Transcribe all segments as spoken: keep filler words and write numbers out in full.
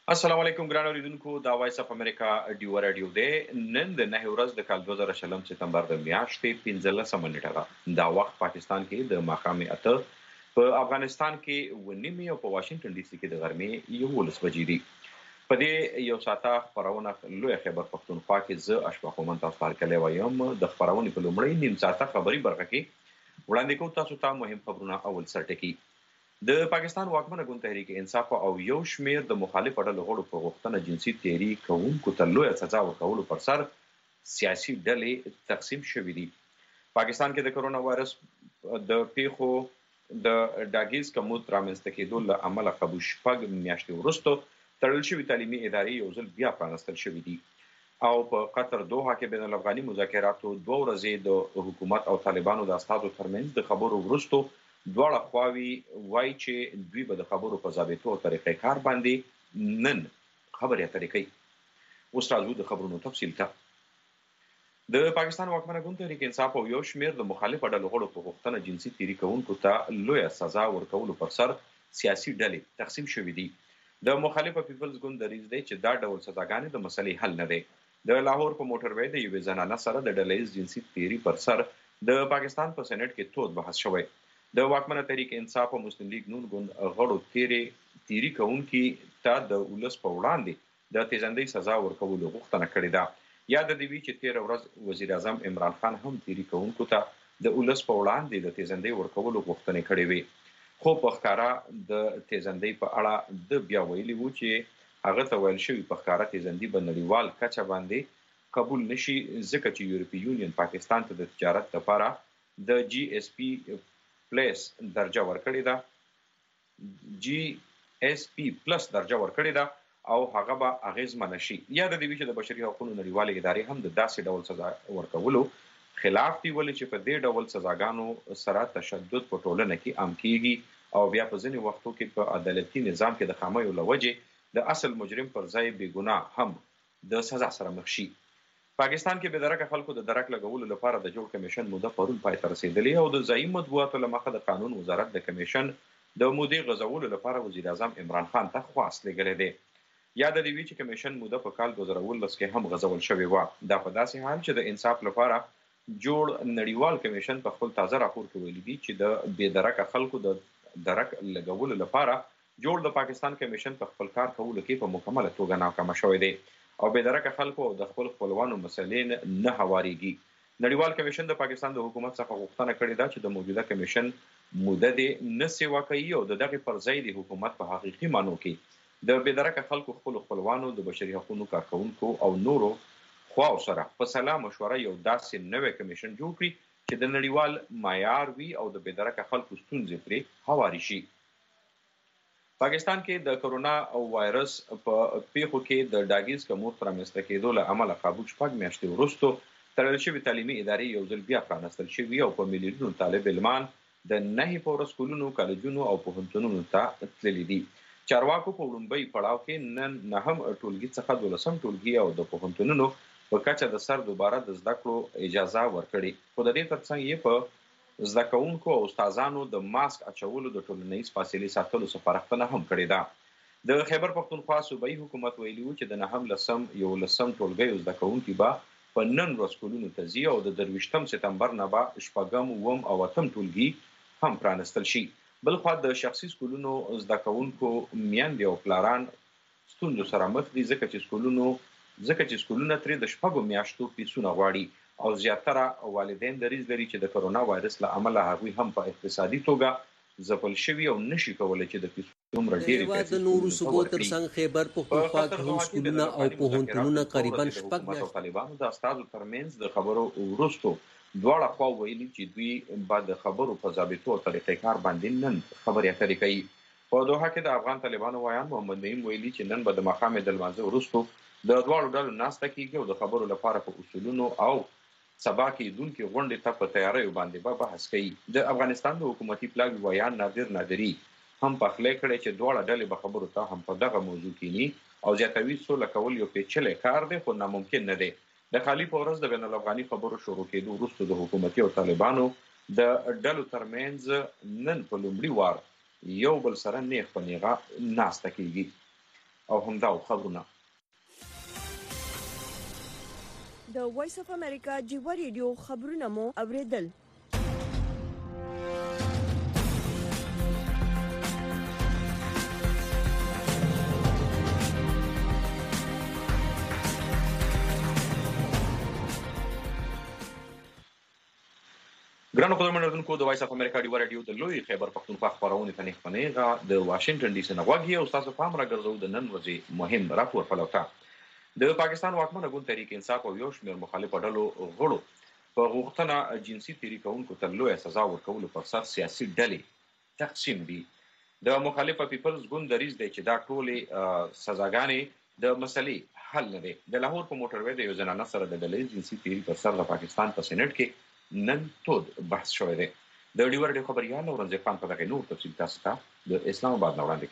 السلام علیکم ګران اوریدونکو دا وایس اف امریکا ډیو رادیو دی نن د نه ورځ د کال دوه زره شلم سپتمبر د میاشتې پنځلسمه نیټه ده دا وخت پاکستان کې د ماښام اته په افغانستان کې و نیمې او په واشنگټن ډي سي کې د غرمې یولس بجې دي په دې یو ساعته خپرونه لوی خیبر پښتونخوا کې زه اشرف مومن تاسو ته هرکلی وایم د خپرونې په لومړۍ نیم ساعته خبري برخه کې وړاندې کوو تاسو ته مهم خبرونه اول سرټکي د پاکستان واکمنه ګوند تحریک انصاف او یو شمیر د مخالف ډلو غړو په غوښتنه جنسي تیری کوونکو ته لویه سزا ورکولو پر سر سیاسي ډلې تقسیم شوې دي پاکستان کې د کرونا وایرس د پیښو د ډاګیز کموت رامنځته کېدو له امله قبو شپږ میاشتې وروسته تړل شوي تعلیمي ادارې یو ځل بیا پرانستل شوي دي او په قطر دوحه کې بین الافغاني مذاکراتو دوه ورځې د حکومت او طالبانو د استازو ترمنځ د خبرو وروسته دواړه خواوې وایي چې دوی به د خبرو په ضابطو او طریقې کار باندې نن خبرې اترې کوي اوس راځو د خبرونو تفصیل ته د پاکستان واکمنه ګوند تحریک انصاف او یو شمیر د مخالفو ډلو غړو په غوښتنه جنسي تیري کوونکو ته لویه سزا ورکولو پر سر سیاسي ډلې تقسیم شوې دي د مخالفه پیپلز ګوند دریځ دی چې دا ډول سزاګانې د مسلې حل نه دی د لاهور په موټروي د یوې زنانه سره د ډلهییز جنسي تیري پر سر د پاکستان په سېنات کې تود بحث شوی د واکمنه تحریک انصاف او مسلم لیگ نون ګوند غړو تیرې تیري کوونکي ته د ولس په وړاندې د تیزندۍ سزا ورکولو غوښتنه کړې ده یاد دې وي چې تېره ورځ وزیر اعظم عمران خان هم تیري کوونکو ته د ولس په وړاندې د تیزندۍ ورکولو غوښتنې کړې وې خو په ښکاره د تیزندۍ په اړه د بیا ویلي وو چې هغه ته ویل شوي په ښکاره تیزندي به نړیوال کچه باندې قبول نشي ځکه چې یورپي یونین پاکستان ته د تجارت لپاره د جی اس پی پلس درجه ورکړې ده جی اس پی پلس درجه ورکړې ده او هغه به اغیزمنه شي یاد دې وي چې د بشري حقوقو نړیوالې ادارې هم د داسې ډول سزا ورکولو خلاف دی ولې چې په دې ډول سزاګانو سره تشدد په ټولنه کې عام کیږي او بیا په ځینې وختو کې په عدالتي نظام کې د خامیو له وجې د اصل مجرم پر ځای بې ګناه هم د سزا سره مخ شي پاکستان کې بېدرکه خلکو د درک لګولو لپاره د جوړ کمیشن موده پرون پای ته رسېدلې او د ځایي مطبوعاتو له مخه د قانون وزارت د کمیشن د مودې غځولو لپاره وزیر اعظم عمران خان ته خواست لېږلی دی یاد دې وي چې کمیشن موده په کال دوه زره اوولس کې هم غځول شوې وه دا په داسې حال چې د انصاف لپاره جوړ نړیوال کمیشن په خپل تازه راپور کې ویلي دي چې د بېدرکه خلکو د درک لګولو لپاره جوړ د پاکستان کمیشن په خپل کار کولو کې په مکمله توګه ناکامه شوی دی او بېدرکه خلکو او د خپل خپلوانو مسلې نه هوارېږي نړیوال کمیشن د پاکستان د حکومت څخه غوښتنه کړې ده چې د موجوده کمیشن موده دې نه سیوا کوي او د دغې پر ځای د حکومت په حقیقي معنو کې د بېدرکه خلکو خپلو خپلوانو د بشري حقوقو کارکوونکو او نورو خواو سره په سلا مشوره یو داسې نوی کمیشن جوړ کړي چې د نړیوال معیار وي او د بېدرکه خلکو ستونزې پرې هوارې شي پاکستان کې د کرونا او وایرس په پیښو کې د ډاګیز کموت رامنځته کېدو له امله قابو شپږ میاشتې وروسته تړل شوي تعلیمي ادارې یو ځل بیا پرانستل شوي او په میلیونونو طالب علمان د نهي په ورځ سکولونو کالجونو او پوهنتونونو ته تللي دي چارواکو په وړومبۍ پړاو کې نن نهم ټولګي څخه دولسم ټولګي او د پوهنتونونو په کچه د سر دوباره د زده کړو اجازه ورکړې خو د دې ترڅنګ یې په زده کوونکو او استادانو د ماسک اچولو د ټولنیز فاصلې ساتلو سپارښتنه هم کړې ده د خیبر پښتونخوا صوبایي حکومت ویلي و چې د نهم لسم یولسم ټولګیو زده کوونکي به په نن ورځ سکولونو ته ځي او د درویشتم سپتمبر نه به شپږم اووم او اتم ټولګي هم پرانستل شي بلخوا د شخصي سکولونو زده کوونکو میندې او پلاران ستونزو سره مخ دي ځکه چې سکولونو ځکه چې سکولونه ترې د شپږو میاشتو فیسونه غواړي او زیاتره والدین دریځ لري چې د کرونا وایرس له امله هغوی هم په اقتصادي توګه ځپل شوي او نشي کولی چې د پیسو دومره ډېرې پیسې د نورو صوبو ترڅنګ خیبر پښتونخوا کې هم سکولونه او پوهنتونونه قریبا شپږ میاشتې طالبانو د استازو ترمنځ د خبرو وروسته دواړه خوا ویلي چې دوی به د خبرو په ضابطو او طریقې کار باندې نن خبرې اترې کوي په دوحه کې د افغان طالبانو ویان محمد نعیم ویلي چې نن به د ماښامې د لمانځه وروسته د دواړو ډلو ناسته کیږي او د خبرو لپاره په اصولونو او سبا کېدونکې غونډې ته په تیاریو باندې به بحث کوي د افغانستان د حکومتي پلاوي ویان نادر نادري هم پخلی کړی چې دواړه ډلې به خبرو ته هم په دغه موضوع کینی او زیاتوي سوله کول یو پیچلی کار دی خو ناممکن نه دی د خالي په ورځ د بین الافغاني خبرو شروع کېدو وروسته د حکومتي او طالبانو د ډلو ترمنځ نن په لومړي وار یو بل سره نیغ په نیغه ناسته کیږي او همدا خبرونه. د وایس اف امریکا جیوا ریډیو خبرونه مو اوریدل. ګرانو قدرمنونکو د وایس اف امریکا ډیو رادیو د لوی خیبر پختونخوا خبرونه په نخبنیغه د واشنگټن ډي سي نغواګي او تاسو پام راګرځو د نن ورځې مهم راپور فلوتا. د پاکستان واکمنه ګوند تحریک انصاف او یو شمېر مخالف ډلو غړو په غوښتنه جنسي تیری کوونکو ته لوی سزا ورکولو پر سر سیاسي ډلې تقسیم دي. د مخالفه پیپلز ګوند دریځ دی چې دا ټولې سزاګانې د مسلې حل نه دي. د لاهور په موټروي د یو زنانه سره د ډلې جنسي تیری پر سر د پاکستان په سېنات کې نن تود بحث شوی دی. د ډیور ډیو خبريال اورنځ خان په دغه نور تفصیل تاسو ته د اسلام آباد وړاندې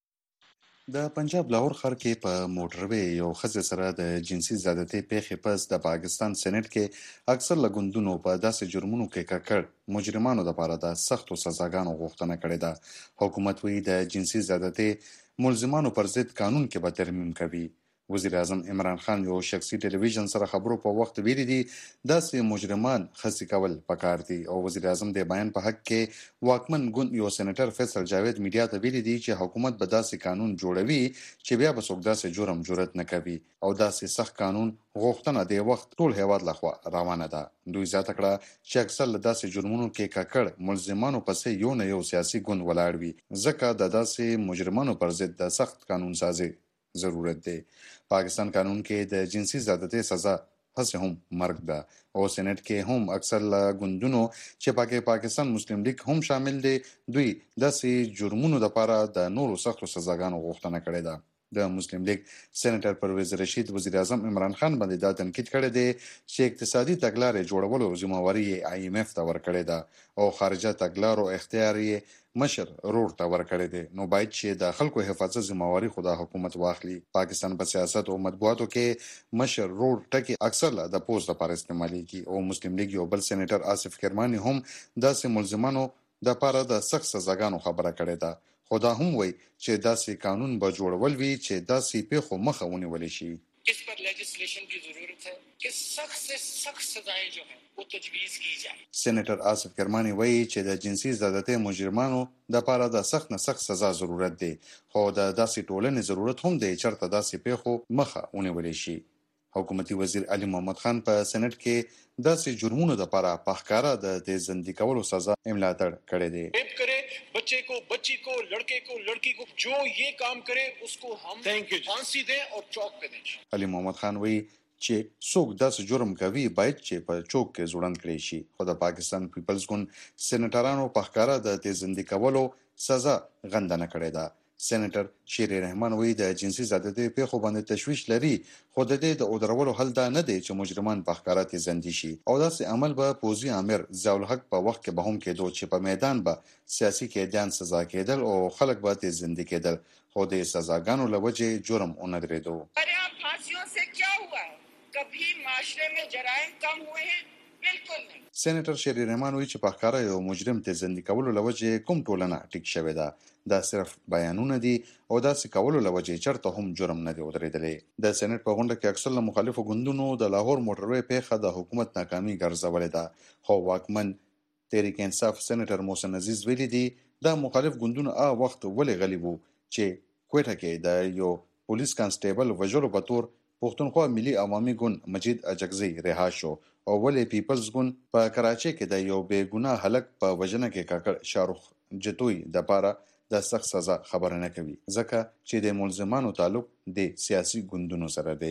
کوي. د پنجاب لاهور ښار کې په موټروي یو ښځه سره د جنسي زیاتې پیښې پس د پاکستان سېنات کې اکثر لګوندونو په داسې جرمونو کې ککړ مجرمانو لپاره د سختو سزاګانو غوښتنه کړې ده. حکومت وی د جنسي زیاتې ملزمانو پر ضد قانون کې به ترمیم کوي. وزیر اعظم عمران خان یو شخصي ټلویزیون سره خبرو په وخت ویلي دي داسې مجرمان خسي کول پکار دي. او وزیر اعظم د بیان په حق کې واکمن ګوند یو سېنیټر فیصل جاوید میډیا ته ویلي دي چې حکومت به داسې قانون جوړوي چې بیا به څوک داسې جرم جرأت نه کوي او داسې سخت قانون غوښتنه د وخت ټول هیواد لخوا روانه ده. دوی زیاته کړه چې اکثر له داسې جرمونو کې ککړ ملزمانو پسې یو نه یو سیاسي ګوند ولاړ وي ځکه د داسې مجرمانو پر ضد د سخت قانون سازي ضرورت دی. پاکستان قانون کې د جنسي زیاتې سزا هڅه هم مرګ ده او سېنات کې هم اکثر ګوندونو چې پاکي پاکستان مسلم لیگ هم شامل دي دوی داسې جرمونو لپاره د نورو سختو سزاګانو غوښتنه کړې ده. د مسلم لیگ سېنیټر پرویز رشید وزیر اعظم عمران خان باندې دا تنقید کړی دی چې اقتصادي تګلارې جوړولو ذمہواری یې آی ایم ایف ته ورکړې ده او خارجه تګلارو اختیار یې مشر رور ته ورکړی دی. نو باید چې د خلکو حفاظت ذمہواری خو د حکومت واخلي. پاکستان په سیاست او مطبوعاتو کې مشر رور ټکی اکثر د پوز لپاره استعمالېږي او مسلم لیگ یو بل سېنیټر آصف کرماني هم داسې ملزمانو د لپاره د سخت سزاګانو خبره کړې ده. خو دا هم وایي چې داسې قانون به جوړول وي چې داسې پیښو مخه ونیولی شي. اس پر لیجسلیشن کی ضرورت ہے کہ سخت سے سخت سزائیں جو ہیں وہ تجویز کی جائیں. سېنیټر آصف کرماني وایي چې د جنسي زیاتې مجرمانو د لپاره د سخت نه سخت سزا ضرورت دی خو د داسې ټولنې ضرورت هم دی چېرته داسې پیښو مخه ونیولی شي. حکومتي وزیر علي محمد خان په سېنات کې داسې جرمونو لپاره په ښکاره د تیزندي کولو سزا ملاتړ کړی دی. ریپ کرے بچے کو بچی کو لڑکے کو لڑکی کو جو یہ کام کرے اس کو ہم پھانسی دیں اور چوک پہ دیں. علي محمد خان وایي چې څوک داسې جرم کوي باید چې په چوک کې ځوړند کړی شي. خو د پاکستان پیپلز ګوند سېنیټرانو په ښکاره د تیزندي کولو سزا غندنه کړې ده. سېنیټر شیر رحمان وایي د جنسي زیاتې پیښو باندې تشویش لري خو د دې د اودرولو حل دا نه دی چې مجرمان په ښکاره تیزندي شي او داسې عمل به پوځي امیر ضیاء الحق په وخت کې به هم کېدو چې په میدان به سیاسي قیدیان سزا کېدل او خلک به تیزندي کېدل خو د سزاګانو له وجې جرم ونه درېدو. پھانسیوں سے کیا ہوا ہے؟ کبھی معاشرے میں جرائم کم ہوئے ہیں؟ بالکل نہیں. سېنیټر شیر رحمان وایي چې په ښکاره یو مجرم تیزندي کولو له وجې کوم ټولنه ټیک شوې ده. دا صرف بیانونه دي او داسې کولو له وجې چېرته هم جرم نه دی ودرېدلی. د سېنات په غونډه کې اکثر له مخالفو ګوندونو د لاهور موټروي پیښه د حکومت ناکامي ګرځولې ده خو واکمن تحریک انصاف سېنیټر محسن عزیز ویلي دي دا مخالف ګوندونه هغه وخت ولې غلي وو چې کوټه کې د یو پولیس کانسټیبل وژلو په تور پښتونخوا ملي عوامي ګوند مجید اجکزي رها شو او ولې پیپلز ګوند په کراچۍ کې د یو بې ګناه هلک په وژنه کې کاکړ شاروخ جتوی د پاره د سخت سزا خبره نه کوي ځکه چې د ملزمانو تعلق د سیاسي ګوندونو سره دی.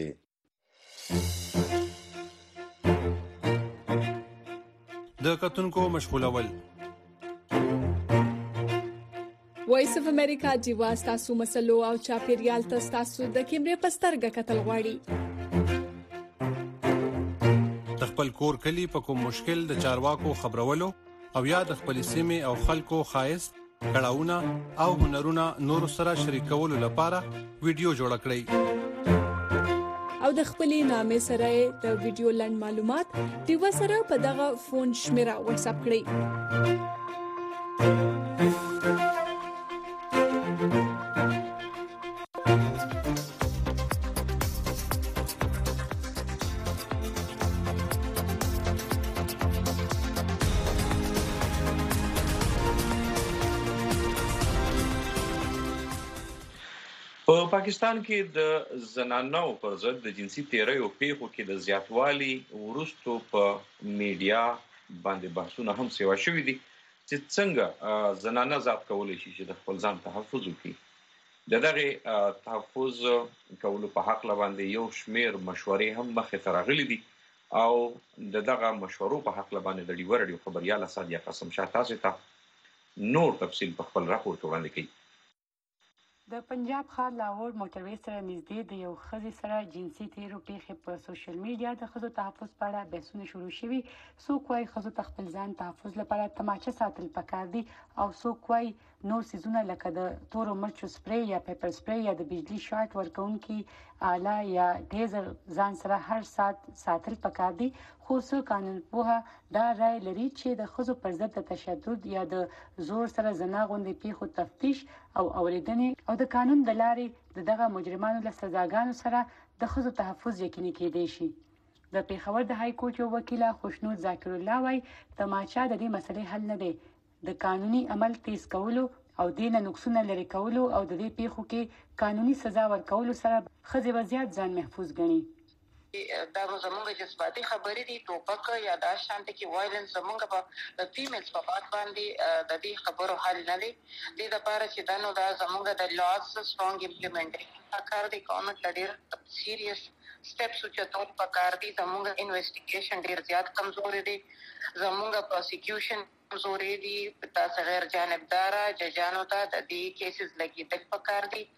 د کتونکو مشغولول وایس اف امریکا جیوا تاسو مسلو او چاپیریال تاسو د کیمرې پسترګه کتل غواړي. د خپل کور کلی په کوم مشکل د چارواکو خبرولو او یا د خپل سیمه او خلکو خایست کړهونه او هنرونه نور سره شریکولو لپاره ویډیو جوړ کړئ او د خپلې نامې سره د ویډیو لاند معلومات دیو سره په دغه فون شمیره واتس اپ کړئ. په پاکستان کې د زنانو پر ضد د جنسي تیریو پیښو کې د زیاتوالي ورستو په میډیا باندې بحثونه هم سیوا شوي دي چې څنګه زنانه ذات کولی شي چې د خپل ځان تحفظ وکړي. د دغه تحفظ کولو په حق باندې یو شمیر مشورې هم مخې ته راغلي دي او د دغه مشورو په حق باندې د ډیور رادیو خبريال اسد یا قسم شاه تاسو ته نور تفصیل په خپل راپور کې وړاندې کوي. د پنجاب ښار لاهور موټروي سره نږدې د یو ښځې سره جنسي تیرو پیښې په سوشل میډیا د ښځو تحفظ په اړه بحثونه شروع شوي. څوک وایي ښځو ته خپل ځان تحفظ لپاره تماچه ساتل پکار دي او څوک وایي نور څیزونه لکه د تورو مرچو سپری یا پیپر سپری یا د بجلی شارټ ورکوونکي آله یا ټیزر ځان سره هر ساعت ساتل پکار دي. خو څه قانون پوهه دا رای لري چې د ښځو پر ضد د تشدد یا د زور سره زنا غوندې پیښو تفتیش او اوریدنې او د قانون د لارې د دغه مجرمانو له سزاګانو سره د ښځو تحفظ یقیني کېدی شي. د پیښور د های کورټ یو وکیله خوشنود ذاکر الله وایي تماچا د دې مسلې حل نه دی. د قانوني عمل تیز کولو او دینه نقصونه لري کولو او د دې پیښو کې قانوني سزا ورکولو سره ښځې به زیات ځان محفوظ ګڼي. دا زمونږ جذباتي خبرې دي ټوپک یا دا شانتي کې وایلنس زمونږ په د فیمیلز په بات باندې د دې خبرو حل نه دی. دې لپاره چې دا نو دا زمونږ د لاز سترونګ امپلیمنټیشن کار دی گورنمنت ډېر سیریس سټیپس چې ټول پکار دي. زمونږ انویسټیګیشن ډېر زیات کمزوري دی. زمونږ پروسیکیوشن کمزوري دي. تاسو غیر جانبدار ججانو ته د دې کیسز لګیدل پکار دي.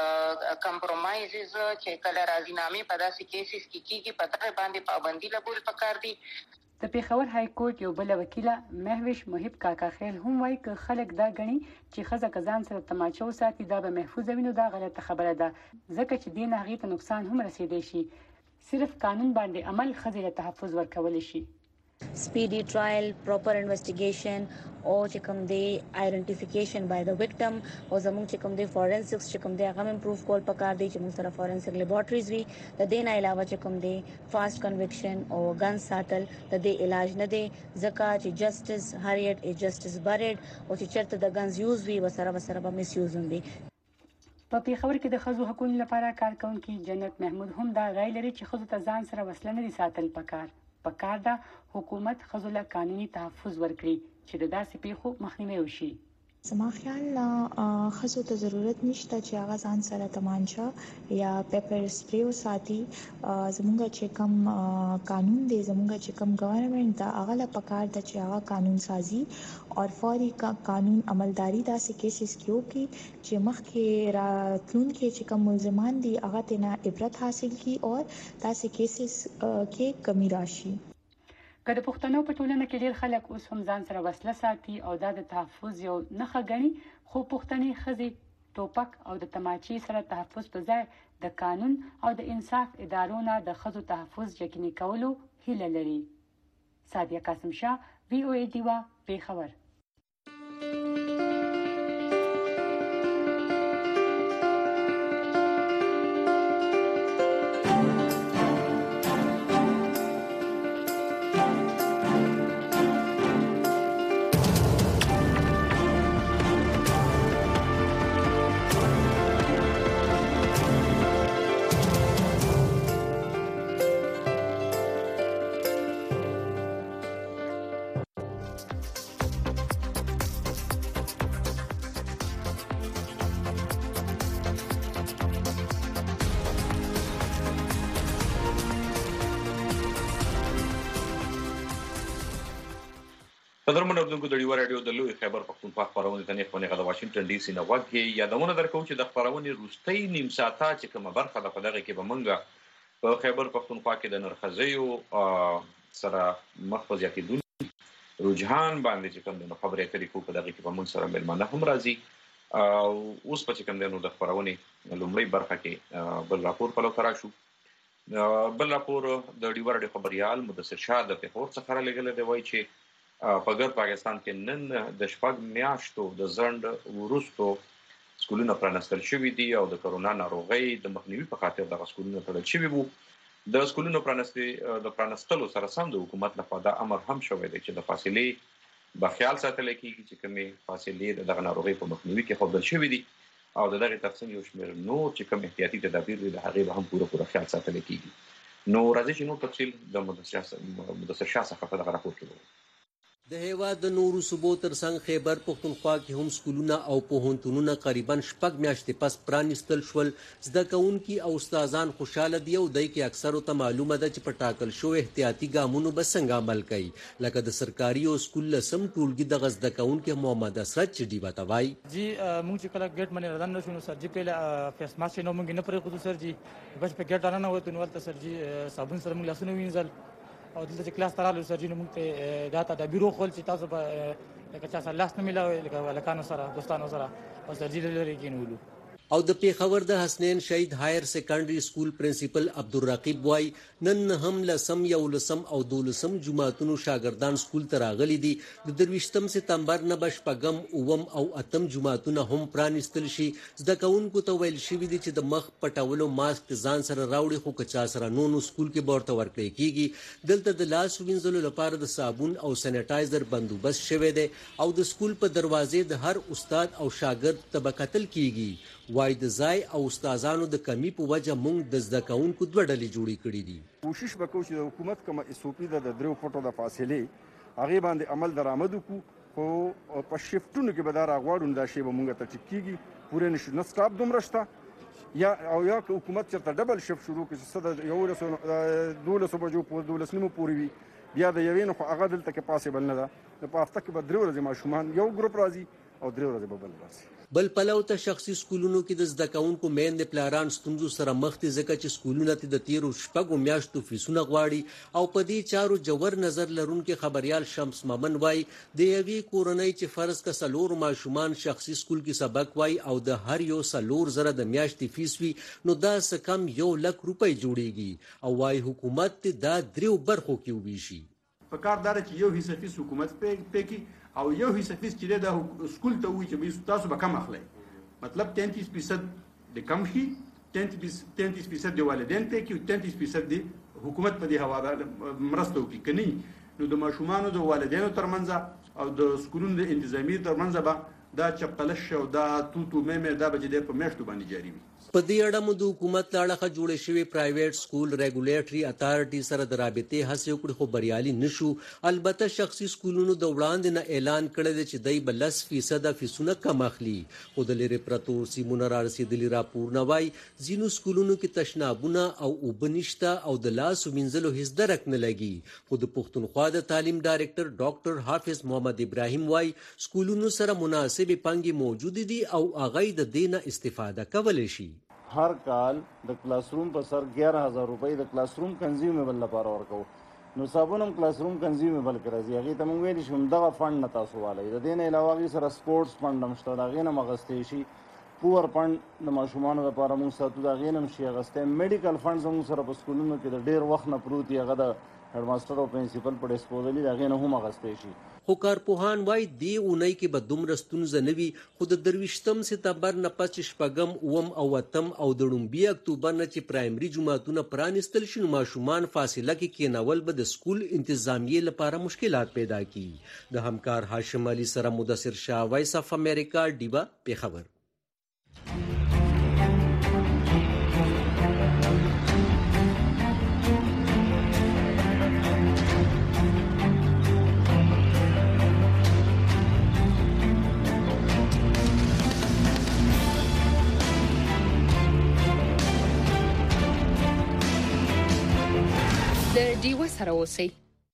کمپرومایزز چې کله راضینامې په داسې کیسز کې کیږي په دغه باندې پابندي لګول پکار دي. د پیښور های کورټ یو بل وکیله مهوش محب کاکا خیل هم وایي که خلک دا غني چې ښځه کزان سره تماچو ساتي دا به محفوظ وي نو دا غلطه خبره ده ځکه چې دین هغه ته نقصان هم رسیدي شي. صرف قانون باندې عمل ښځې له تحفظ ورکول شي. speedy trial, proper investigation او چې کوم دی identification by the victim او زموږ چې کوم دی forensics چې کوم دی هغه improve کول پکار دی چې موږ سره forensic laboratories وي. د دې نه علاوه چې کوم دی fast conviction او gun ساتل د دې علاج نه دی ځکه چې justice hurried is justice buried او چې چرته د guns use وي وسره وسره به misuse هم وي. په پیښور کې د ښځو حقوقو لپاره کارکونکي جنت محمود هم دا رای لري چې ښځو ته ځان سره وسله نه دي ساتل پکار. پکار ده حکومت ښځو له قانوني تحفظ ورکړي چې د داسې پیښو مخنیوی وشي. زما خیال ښځو ته ضرورت نشته چې هغه ځان سره تمانچه یا پیپر سپری وساتي. زموږ چې کوم قانون دی زموږ چې کوم ګورنمنت دا هغه له پکار ده چې هغه قانون سازي او فوري قانون عملداري داسې کیسز کې وکړي چې مخکې راتلونکي چې کوم ملزمان دي هغه تینا عبرت حاصل کړي او داسې کیسز کې کمی راشي. که د پښتنو په ټولنه کې ډېر خلک اوس هم ځان سره وسله ساتي او دا د تحفظ یو نښه ګڼي خو پښتنې ښځې ټوپک او د تماچې سره تحفظ په ځای د قانون او د انصاف ادارو نه د ښځو تحفظ یقیني کولو هیله لري. سادیه قاسم شاه وی او ای ډیوا پیښور. قدرمن اوردونکو د ډیور رادیو د لوی خیبر پختونخوا خبرونه ته نه خونه غو واشنگټن ډي سي نه وګي یادونه درکو چې د خبرونه روستۍ نیم ساعته چې کومه برخه د پدغه کې به منګه په خیبر پختونخوا کې د نرخزیو سره مخفز یقیدون رجحان باندې چې کوم د خبرې طریقو په دغه کې به من سره ملمنه هم راځي او اوس په چې کوم د خبرونه لومړی برخه کې بل راپور په لور راشو. بل راپور د ډیور رادیو خبريال مدثر شاه د پیښور څخه لګل دی وایي چې په ګر پاکستان کې نن د شپږ میاشتو د زند ورستو سکولونه پرانستل شوي دي او د کرونا ناروغي د مخنیوي په خاطر د سکولونو تړل شوي وو. د سکولونو پرانستي د پرانستلو سره سم د حکومت لخوا دا امر هم شوی دی چې د فاصلې په خیال ساتل کېږي چې کومې فاصلې د ناروغي په مخنیوي کې خوندل شوي دي او د دغه ترڅنګ یو شمېر نور چې کوم احتیاطي تدابیر دي د هغې به هم پوره پوره خیال ساتل کېږي. نو راځي چې نور تفصیل د مدثر شاه څخه په دغه راپور کې وګورو. د هیواد د نورو صوبو ترڅنګ خیبر پښتونخوا کې هم سکولونه او پوهنتونونه قریبا شپږ میاشتې پس پرانیستل شول. زده کوونکي او استادان خوشحاله دي او دوی کې اکثرو ته معلومه ده چې په ټاکل شوو احتیاطي ګامونو به څنګه عمل کوي، لکه د سرکاري او سکول لسم ټولګي دغه زده کوونکي محمد اسرت چې ډیوه ته وایي. جی موږ چې کله ګیټ باندې راځو نو سر جی په فیس ماسک نو موږ نه پرې کوو سر جی بس په ګیټ نه وته نو ولته سر جی صابون سره موږ لاسونه وینځل او دلته چې کلاس ترالو سر جی نو موږ ته دا تدابیر خپل چې تاسو به لکه چې سره لاس نه ملاوي لکه لکانو سره دوستانو سره او سر جی لري کېنولو. او د پیښور د حسنین شهید هایر سیکنډري سکول پرنسپل عبدالرقیب وای نن هم لسم یو لسم او دولسم جماعتونو شاګردان سکول ته راغلي دي. د درویشتم سپتمبر نه به شپږم اووم او اتم جماعتونه هم پرانیستل شي. زده کوونکو ته ویل شوي دي چې د مخ پټولو ماسک ځان سره راوړي، خو که چا سره نو نو سکول کې به ورته ورکړی کېږي. دلته د لاس وینځلو لپاره د صابون او سینیټایزر بندوبست شوی دی او د سکول په دروازې د هر استاد او شاګرد ته به کتل کېږي. وای د ځای او استادانو د کمی په وجه موږ د زده کوونکو دوه ډلې جوړې کړې دي. کوشش وکړو چې د حکومت کومه اس او پی د درو فوټو د فاصلې هغې باندې عمل درآمد وکړو، خو په شفټونو کې به دا راغواړو دا شی به موږ ته ټیک کېږي. پوره نشو نه سټاپ دومره شته یا او یا که حکومت چېرته ډبل شفټ شروع کړي چې څه د یولسو دولسو بجو پورې دولس نیمو پورې وي، بیا د یوې نه خو هغه دلته کې پاسبل نه ده. په هفته کې به درې ورځې ماشومان یو ګروپ راځي او درې ورځې به بل راځي. بل پلو ته شخصي سکولونو کې د زده کوونکو میندې پلاران ستونزو سره مخ دي، ځکه چې سکولونه ته د تیرو شپږو میاشتو فیسونه غواړي. او په دې چارو جوور نظر لرونکي خبريال شمس ممن وای د یوې کورنۍ چې فرض که څلور ماشومان شخصي سکول کې سبق وای او د هر یو څلور زره د میاشتې فیس وي نو دا څه کم یو لک روپۍ جوړیږي. او وای حکومت دا دریو برخو کې وویشي. په کار دار چې یو حصہ فیس حکومت پکې او یو حصہ فیس چې د سکول ته وي چې تاسو به کم اخلئ، مطلب تینتیس فیصد د کم شي، تینتیس فیصد د والدین پکې او تینتیس فیصد د حکومت په دې حواله مرسته وکړي. که نه نو د ماشومانو د والدینو ترمنځ او د سکولونو د انتظامی ترمنځ به دا چپقلش او دا توتو مېمې دا به چې په میاشتو باندې جاري وي. په دې اړه مو د حکومت له اړخه جوړې شوې پرایویټ سکول ریګولیټري اتارټي سره د رابطې هڅې وکړې خو بریالي نشو. البته شخصي سکولونو د وړاندې نه اعلان کړی دی چې دی به لس فیصده فیسونه کم اخلي، خو د لرې پرتو سیمونو را رسېدلي راپورونه وایي ځینو سکولونو کې تشنابونه او اوبه نشته او د لاس وینځلو هیڅ درک نه لګي. خو د پښتونخوا د تعلیم ډایرکټر ډاکټر حافظ محمد ابراهیم وایي سکولونو سره مناسبې پانګې موجودې دي او هغوی د دې نه استفاده کولی شي. هر کال د کلاس روم په سر ګیاره هزار روپۍ د کلاس روم کنزیومیبل لپاره ورکوو. نو صابون هم کلاس روم کنزیومیبل کې راځي، هغې ته موږ ویلي شو همدغه فنډ نه تاسو والئ. د دې نه علاوه هغې سره سپورټس فنډ هم شته، د هغې نه هم اخیستی شي. پور فنډ د ماشومانو لپاره موږ ساتو، د هغې نه هم شي اخیستی. میډیکل فنډ زموږ سره په سکولونو کې د ډېر وخت نه پروت وي، هغه د هیډ ماسټر او پرنسپل په ډسپوزل د هغې نه هم اخیستی شي. خو کارپوهان وایي دې اونۍ کې به دومره ستونزه نه وي، خو د درویشتم سپتمبر نه پس چې شپږم اووم او اتم او د ړومبي اکتوبر نه چې پرایمري جوماتونه پرانیستل شي نو ماشومان فاصله کې کېنول به د سکول انتظامیې لپاره مشکلات پیدا کړي. د همکار هاشم علي سره مدثر شاه، وایس اف امریکا، ډیوه، پیښور. د ډیوه سره اوسئ.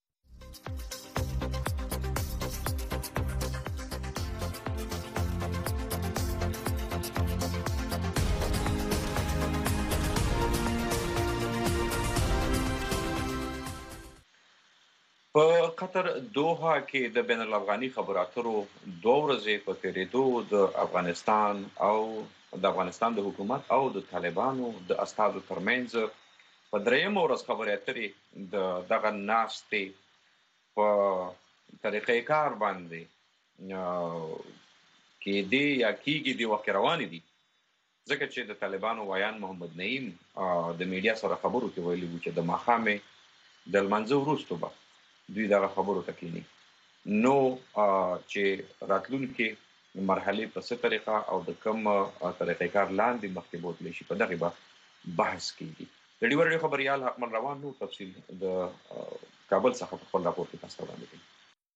په قطر دوحه کې د بین الافغاني خبرو اترو دوه ورځې په تېرېدو د افغانستان او د افغانستان د حکومت او د طالبانو د استازو ترمنځ په درېیمه ورځ خبرې اترې د دغه ناستې په طریقې کار باندې کېدې یا کېږي دې وخت روانې دي، ځکه چې د طالبانو ویان محمد نعیم د میډیا سره خبرو کې ویلي وو چې د ماښامې د لمانځه وروستو به دوی دغه خبرو ته کښېني. نو چې راتلونکي مرحله په څه طریقه او د کوم طریقې کار لاندې مخکې بوتلی شي په دغه به بحث کیږي. د ډیور ریډیو خبريال حقمن روان نو تفصیل د کابل څخه په خپل راپور کې تاسو وړاندې کړي.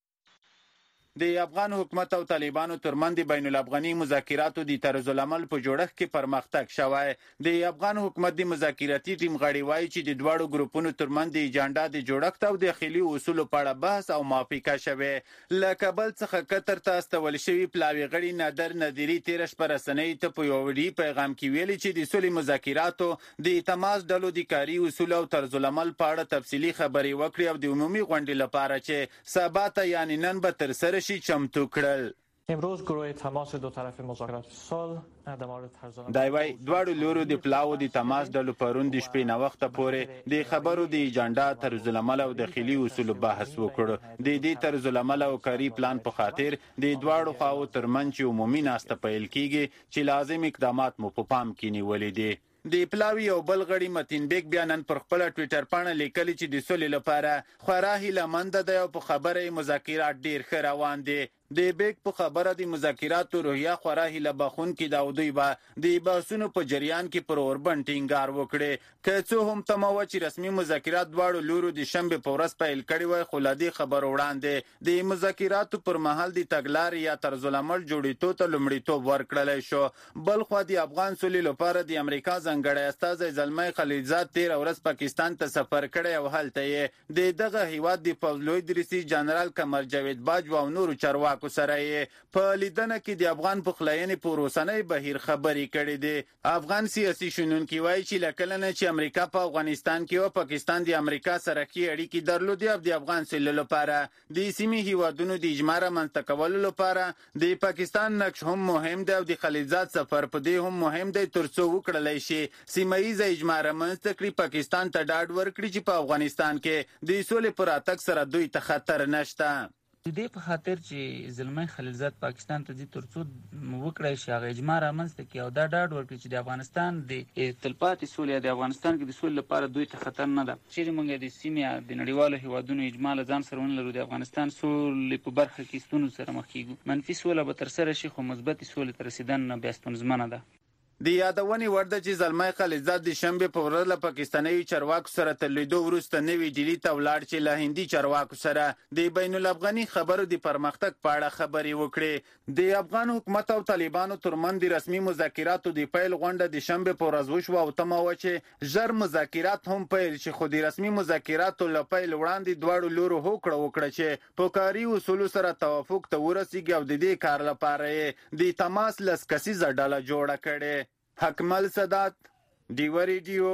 د افغان حکومت او طالبانو ترمنځ د بین الافغاني مذاکراتو د طرز العمل په جوړښت کې پرمختګ شوی. د افغان حکومت د مذاکراتي ټیم غړي وایي چې د دواړو ګروپونو ترمنځ د ایجنډا د جوړښت او داخلي اصولو په اړه بحث او موافقه شوې. له کابل څخه قطر ته استول شوي پلاوي غړي نادر نادري تیر شپه رسنۍ ته په یو ویډیو پیغام کې ویلي چې د سولې مذاکراتو د تماس ډلو د کاري اصول او طرز العمل په اړه تفصیلي خبرې وکړي او د عمومي غونډې لپاره چې سبا ته یعنی نن به تر سره شي چمتو کړل. امروز گروه تماس دو طرف مذاکرات صلح در مورد طرز عمل دا وی دواړو لورو د پلاو د تماس ډلو پرون د شپې نه وخت پورې د خبرو د ایجنډا طرز العمل او داخلي اصول بحث وکړ. د دې طرز العمل او کاری پلان په خاطر د دواړو خواو ترمنځ عمومي ناسته پیل کیږي چې لازم اقدامات مو په پام کې نیولې دي. د پلاوی او بل غړي متین بیگ بیانن پر خپل ټوئیټر باندې لیکلي چې د سولې لپاره خورا هیله مند ده او په خبره مذاکرات ډیر ښه روان دي. د بیگ په خبره د مذاکراتو روحیه خورا هیله بخونکې ده او دوی به د بحثونو په جریان کې پر اوربند ټینګار وکړي. که څه هم تمه وه چې رسمي مذاکرات دواړو لورو د شنبې په ورځ پیل کړي وای، خو له دې خبرو وړاندې د مذاکراتو پر مهال د تګلارې یا طرز العمل جوړېدو ته لومړیتوب ورکړلی شو. بل خوا د افغان سولې لپاره د امریکا ځانګړی استازی زلمی خلیلزاد تېره ورځ پاکستان ته سفر کړی او هلته یې د دغه هیواد د پوځ لوی درسي جنرال قمر جاوید باجوا او نورو چارواکو سره یې په لیدنه کې د افغان پخلاینې په اوسنۍ بهیر خبرې کړې دي. افغان سیاسي شنونکي وایي چې له کله نه چې امریکا په افغانستان کې او پاکستان د امریکا سره ښې اړیکې درلودې او د افغان سولې لپاره د سیمې هیوادونو د اجماع رامنځته کولو لپاره د پاکستان نقش هم مهم دی او د خلیلزاد سفر په دې هم مهم دی تر څو وکړلی شي سیمه ییزه اجماع رامنځته کړي، پاکستان ته ډاډ ورکړي چې په افغانستان کې د سولې په راتګ سره دوی ته خطر نشته. د دې په خاطر چې زلمی خلیلزاد پاکستان ته ځي تر څو وکړی شي هغه اجماع رامنځته کړي او دا ډاډ ورکړي چې د افغانستان د تلپاتې سولې د افغانستان کې د سولې لپاره دوی ته خطر نه ده. چیرې موږ د سیمې د نړیوالو هیوادونو اجماع له ځان سره ونه لرو، د افغانستان سولې په برخه کې ستونزو سره مخ کیږو. منفي سوله به تر سره شي خو مثبتې سولې ته رسیدن بیا ستونزمنه ده. د یادونې وړ ده چې زلمی خلیلزاد د شنبې په ورځ له پاکستاني چارواکو سره تر لیدو وروسته نوي ډیلي ته ولاړ چې له هندي چارواکو سره د بین الافغاني خبرو د پرمختګ په اړه خبرې وکړي. د افغان حکومت او طالبانو ترمنځ د رسمي مذاکراتو د پیل غونډه د شنبې په ورځ وشوه او تمه وه چې ژر مذاکرات هم پیل شي، خو د رسمي مذاکراتو له پیل وړاندې دواړو لورو هوکړه وکړه چې په کاري اصولو سره توافق ته ورسیږي او د دې کار لپاره یې د تماس لس کسیزه ډله جوړه کړې. حکمل صدات، ډیور ریډیو،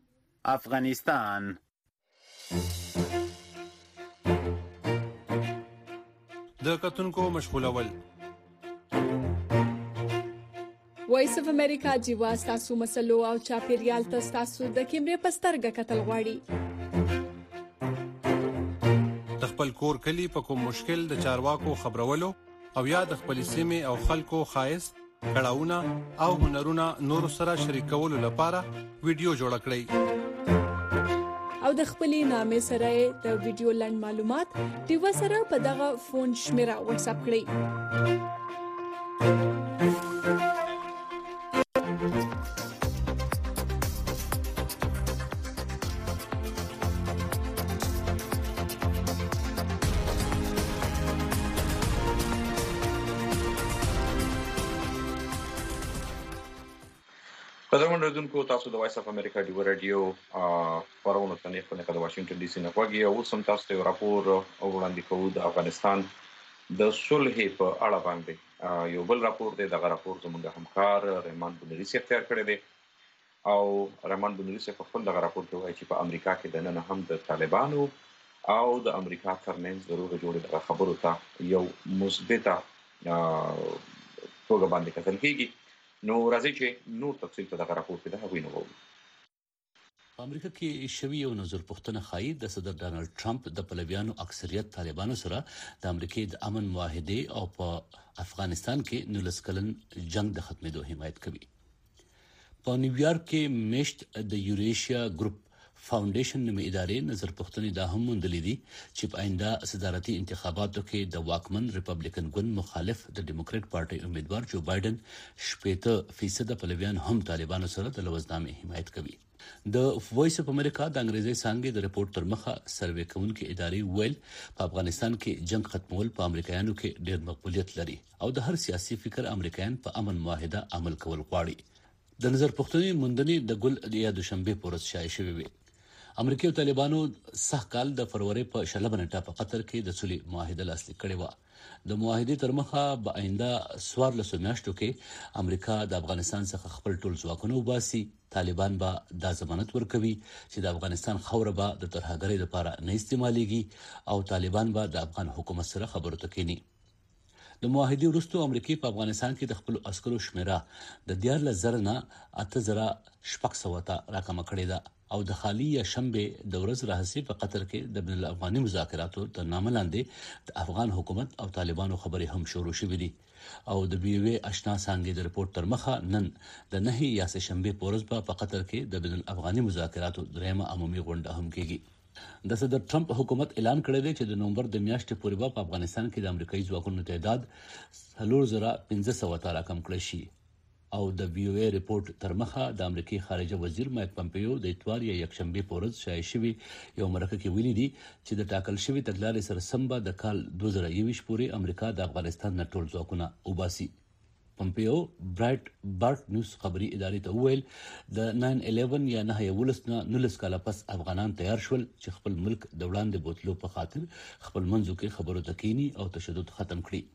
افغانستان. د کتونکو مشغولول وایس اف امریکا جیوا ستاسو مسلو او چاپیریال ته ستاسو د کیمرې پسترګه کتل غواړي. د خپل کور کلی په کوم مشکل د چارواکو خبرولو او یا د خپل سیمه او خلکو خایست کړهونه او هنرونه نور سره شریکولو لپاره ویډیو جوړ کړئ او د خپلې نامې سره د ویډیو لنډ معلومات ډیو سره په دغه فون شمیره واتس اپ کړئ. قدرمن اوریدونکو، تاسو د وایس اف امریکا ډیو رادیو خبرونه ته نه خپل د واشنگټن ډي سي نه غوږی او سم تاسو ته راپور وړاندې کوو د افغانستان د صلح په اړه باندې. یو بل راپور دی، دغه راپور زموږ همکار رحمان بنوري سي اختیار کړی دی او رحمان بنوري سي په خپل دغه راپور کې وایي چې په امریکا کې د نن هم د طالبانو او د امریکا ترمنځ د روغې جوړې دغه خبرو ته یو مثبته توګه باندې کتل کېږي. نو راځي چې نور تفصیل په دغه راپور کې د هغوی نه وو. په امریکا کې شوی یو نظر پوښتنه ښایي د صدر ډانلډ ټرمپ د پلویانو اکثریت طالبانو سره د امریکای د امن معاهده او په افغانستان کې نولس کلن جنگ د ختمېدو حمایت کوي. په نیویارک کې میشت د یوریشیا ګروپ فاونډیشن نومي ادارې نظر پوښتنې دا هم موندلې دي چې په آینده صدارتي انتخاباتو کې د واکمن ریپبلیکن ګوند مخالف د ډیموکراټ پارټي امیدوار جو بایدن شپږ فیصد پلویان هم طالبانو سره د لوزنامې حمایت کوي. د وایس اف امریکا د انګریزي څانګې د رپورت تر مخه سروې کوونکې ادارې ویل په افغانستان کې جنگ ختمول په امریکایانو کې ډېر مقبولیت لري او د هر سیاسي فکر امریکایان په امن معاهده عمل کول غواړي. د نظر پوښتنې موندنې د ګل یا دوشنبه پورز شایع شوې وي. امریکا او طالبانو سه کال د فروری په شلمه نیټه په قطر کې د صلح معاهده لاسلیک کړې و. د معاهدې تر مخه به آینده سوار لسو میاشتو کې امریکا د افغانستان څخه خپل ټول ځواکونه وباسي. طالبان به دا ضمانت ورکوي چې د افغانستان خوره به د ترهګرۍ لپاره نه استعمالېږي او طالبان به د افغان حکومت سره خبرو ته کېني. د معاهدې وروسته امریکا په افغانستان کې د خپل عسکرو شمیره د دیارلس زره نه اته زره شپږ سوه ته راکمه کړې ده او د خالي یا شنبه د ورځ راهسي په قطر کې د بین الافغاني مذاکراتو تر نامه لاندې د افغان حکومت او طالبانو خبرې هم شروع شوې دي او د بي او آشنا څنګه د رپورت تر مخه نن د نه یا سه شنبه پورز په قطر کې د بین الافغاني مذاکراتو درېمه عمومي غونډه هم کیږي. د صدر ټرمپ حکومت اعلان کړی دی چې د نومبر د میاشتې پورې په افغانستان کې د امریکایي ځواکونو تعداد څلور زره پنځه سوه ته راکم کړی شي او د بي او رپورت تر مخه د امریکای خارجه وزیر مایک پمپیو د اتوار یا یکشنبه پورز شایع شوی یو مرکه کې ویلي دي چې د ټاکل شوی تګلارې سره سم به د کال دوه زره یوویشت پورې امریکا د افغانستان نه ټول ځواکونه وباسي. پمپیو برایټ بارت نیوز خبري ادارې ته وویل د ناین الیون یا نه یولس نه نولس کاله پس افغانان تیار شول چې خپل ملک د وړاندې بوتلو په خاطر خپل منځو کې خبرو ته کینی او تشدد ختم کړي.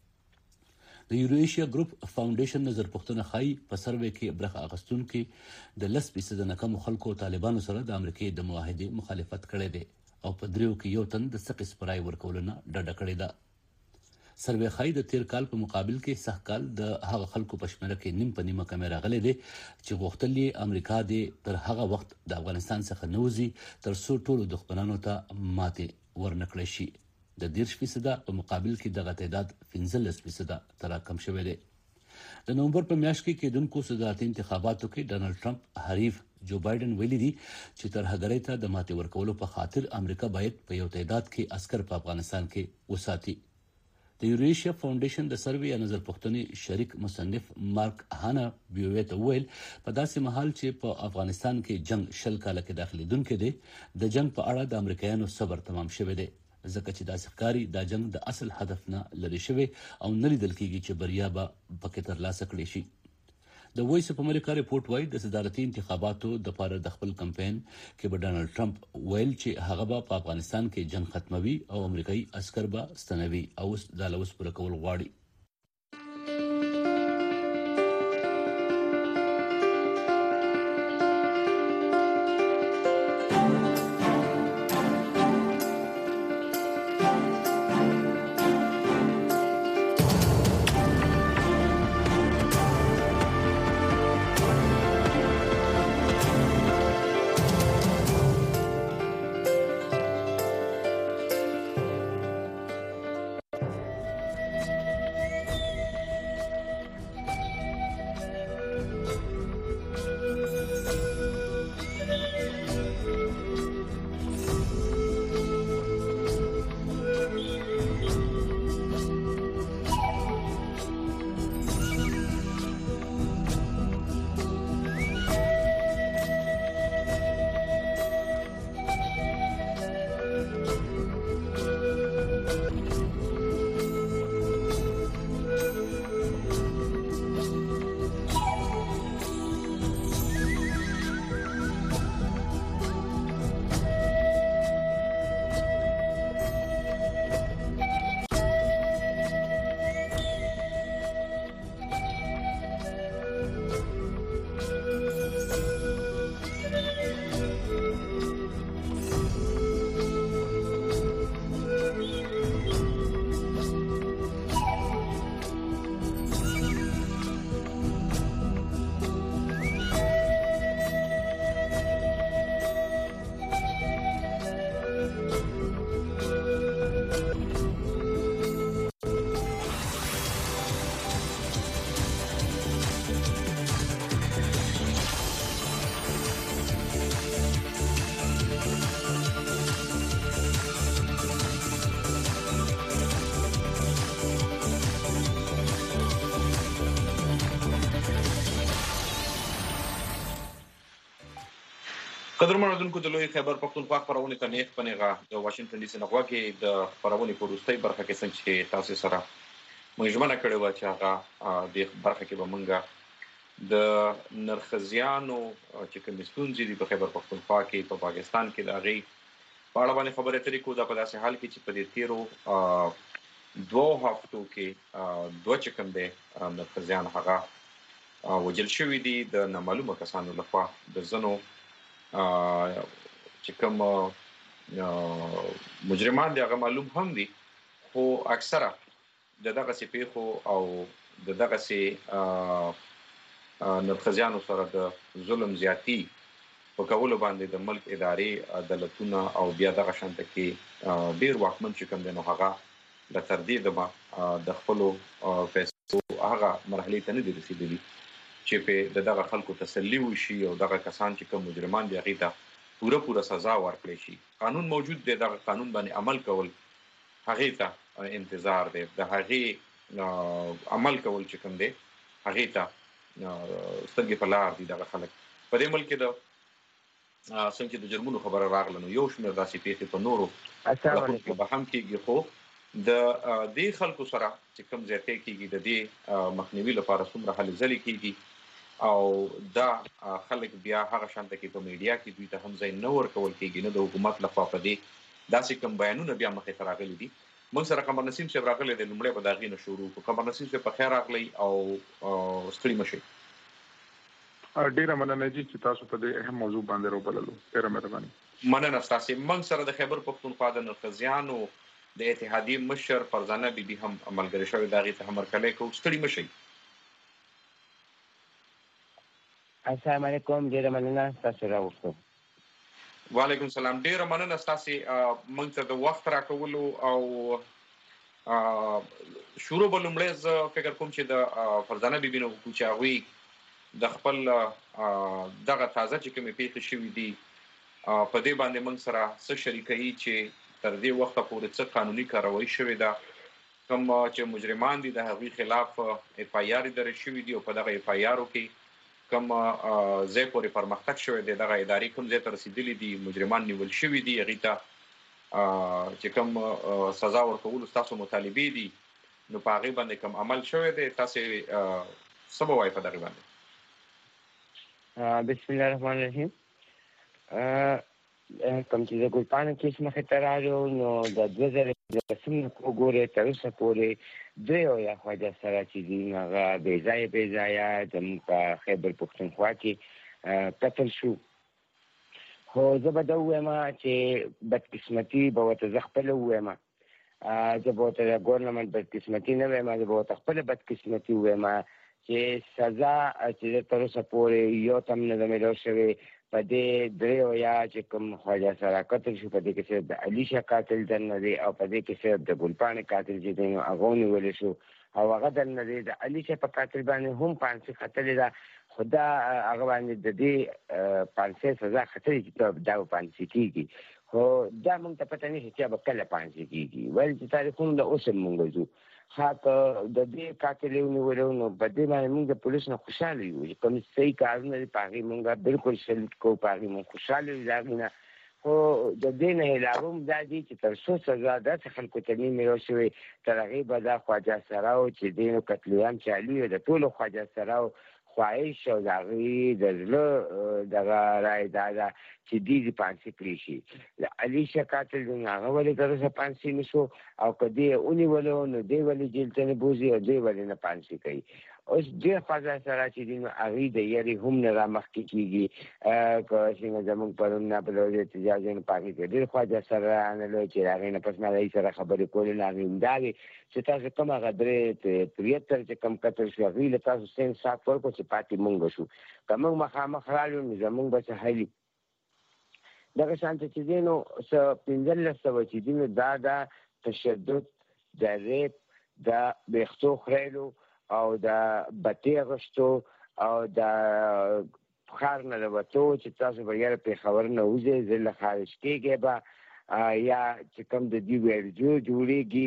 د یوریشیا ګروپ فاونډیشن نظر پوښتنه خای په سروې کې برخه اخیستونکو د لس فیصد نه کم خلکو طالبانو سره د امریکای د معاهدې مخالفت کړې ده او په دریو کې یو تن د سقي سپرای ورکولونه ډډه کړې ده. سروې خای د تیر کال په مقابل کې سه کال د هغه خلکو په شمیره کې نیم په نیمه کمه راغلي دي چې غوښتل یې امریکا د تر هغه وخت د افغانستان څخه نوځي تر څو ټول دښمنانو ته ماته ورنکړي شي. د دیرش فیصد په مقابل کې دغه تعداد پنځلس فیصد تراکم شوی دی. د نومبر په میاشت کې کېدونکو صدارتي انتخاباتو کې ډانلډ ټرمپ حریف جو بایدن ویلي دي چې ترهګرۍ ته د ماته ورکولو په خاطر امریکا باید په یو تعداد کې عسكر په افغانستان کې وساتي. د یوریشیا فاونډیشن د سروې یا نظر پوښتنې شریک مصنف مارک هانا بي او ته ویل په داسې مهال چې په افغانستان کې جنگ شل کاله کې داخليدونکو دي د جنگ په اړه د امریکایانو صبر تمام شوی دی ځکه چې د ښکاری د جنگ د اصل هدف نه لري شوی او نه لیدل کېږي چې بریا به پکې ترلاسه کړي شي. د وایس اف امریکا رپورت وايي د صدارتي انتخاباتو د لپاره د خپل کمپاین کې به ډانلډ ټرمپ ویل چې هغه به په افغانستان کې جنگ ختموي او امریکایي عسكر به ستنوي او د لوس پر کول غواړي. قدرمن اوریدونکو د لوی خیبر پښتونخوا خبرونه ته نیک پنیغه د واشنگټن ډي سي نغوا کې د خبرونه په وروستۍ برخه کې څنګه چې تاسو سره مجمنه کړې و چې هغه د برخه کې به مونږه د نرخزیانو چې کوم ستونزې دي په خیبر پښتونخوا کې په پاکستان کې د غي په اړه باندې خبرې اترې کوو. د په داسې حال کې چې په دې تیرو دوه هفتو کې دوه چې کوم دي نرخزیان هغه وجل شوی دي د نامعلومه کسانو لخوا د زنو چې کوم مجرمان دي هغه معلوم هم دي، خو اکثره د دغه سپیخو او د دغه سي نرخزیانو سره د ظلم زیاتی په کولو باندې د ملک ادارې عدالتونه او بیا دغه شانته کې ډیر واکمن چې کوم دي نو هغه د تردید ما د خپل پیسو هغه مرحله ته نه دي رسیدلي چې په دغه خلکو تسلی وشي او دغه کسان چې کوم مجرمان دي هغه ته پوره پوره سزا ورکړي شي. قانون موجود دی، دغه قانون باندې عمل کول هغه ته انتظار دی، د هغه عمل کول چې کوم دی هغه ته سترګې په لار دي. دغه خلک په دې ملک د څنګه د جرمونو خبره راغله نو یو شمېر داسې پیښې په نورو په به هم کېږي، خو د دې خلکو سره چې کوم ځای کېږي د دې مخنیوي لپاره څومره هلې ځلې کېږي او دا خلک بیا هغه شانته کې په میډیا کې دوی ته هم ځای نه ورکول کېږي، نه د حکومت لخوا په دې داسې کوم بیانونه بیا مخې ته راغلي دي. موږ سره قمر نسیم صاحب راغلی دی، لومړی به د هغې نه شروع کړو. قمر نسیم صاحب په خیر راغلی او ستړي مه شئ. ډیره مننه جی چې تاسو په دې اهم موضوع باندې راوبللو، ډیره مهرباني. مننه ستاسو. موږ سره د خیبر پښتونخوا د نرخزیانو د اتحادیې مشر فرزانه بیبي هم عملګري شوې، د هغې ته هم هرکلی کوو. ستړي مه شئ. السلام علیکم، ډیره مننه تاسو راوستو. وعلیکم السلام، ډیره مننه تاسو موږ ته د وخت راکولو او شروع به لومړی زه فکر کوم چې د فرزانه بیبي نه وکړو چې هغوی د خپل دغه تازه چې کومې پیښې شوي دي په دې باندې موږ سره څه شریکوي چې تر دې وخته پورې څه قانوني کاروایی شوې ده، کوم چې مجرمان دي د هغوی خلاف اف آی آر درج شوي دي او په دغه اف آی آرو کې کوم ځای پورې پرمختګ شوی دی، دغه ادارې کوم ځای ته رسېدلي دي، مجرمان نیول شوي دي، هغې ته چې کوم سزا ورکولو ستاسو مطالبې دي نو په هغې باندې کوم عمل شوی دی، تاسې څه به وایي په دغې باندې؟ بسم الله الرحمن الرحیم. کوم چې د ګلپاڼه کیس مخې ته راغلو نو د دوه زره دولسم نه وګورئ تر اوسه پورې دوی او یا خواجه سره چې دي هغه بې ځایه بې ځایه زموږ په خیبر پښتونخوا کې قتل شو. خو زه به دا ووایم چې بدقسمتي به ورته زه خپله ووایم، زه به ورته د ګورنمنټ بدقسمتي نه وایم، زه به ورته خپله بدقسمتي ووایم چې سزا چې تر اوسه پورې یو ته هم نه ده میلاو شوې. په دې درې او یا چې کوم خواجه سره قتل شو په دې کې صرف د علي شاه قاتل دننه دی او په دې کې صرف د ګلپاڼې قاتل چې دی نو هغه ونیولی شو او هغه دننه دی. د علي شاه په قاتل باندې هم پانسي ختلې ده، خو دا هغه باندې د دې پانسۍ سزا ختلې چې دا به پانسي کېږي، خو دا موږ ته پته نشي چې به کله پانسي کېږي، ولې چې تاریخونه د اوس هم موږ ځو. ها که د دې قاتل یې ونیولی نو په دې باندې موږ د پولیس نه خوشحاله یو چې کوم صحیح کارونه دي په هغې موږ بالکل سلوټ کوو، په هغې موږ خوشحاله یو د هغې نه. خو د دې نه علاوه هم دا دي چې تر څو سزا داسې خلکو ته نه میلاو شوې تر هغې به دا خواجه سراو چې دی نو قتلیان چالي وي، د ټولو خواجه سراو خواهش او د هغې د زړه دغه رایې دا ده چې دې دې پانسي کړی شي. د علي شاه قاتل دی نو هغه ولې تر اوسه پانسي نه شو او که دې یې ونیولو نو دی ولې جیل ته نه بوځي او دی ولې نه پانسي کوي. اوس ډېر خواجه سرا چې دي نو هغوی د یارې هم نه را مخکې کېږي، که څنګه زموږ پرون نه په ډول احتجاج دی نو په هغې کې ډېر خواجه سرا رانغلل چې د هغې نه پس ما د هغوی سره خبرې کولې نو هغې همدا وې چې تاسو کوم هغه درې تریهتر چې کوم قتل شو هغوی له تاسو څه انصاف ورکړو چې پاتې مونږ شو، که موږ مخامخ رالو نو زموږ به څه حل وي. دغه شانته چې دی نو څه پنځلس سوه چې دي نو دا د تشدد، د ریپ، د ویښتو خریلو او د بتې اغوښتو او د ښار نه د وتو چې تاسو به یاره پېښور نه وځئ، زه له خارج کېږئ به یا چې کوم د دې ویډیو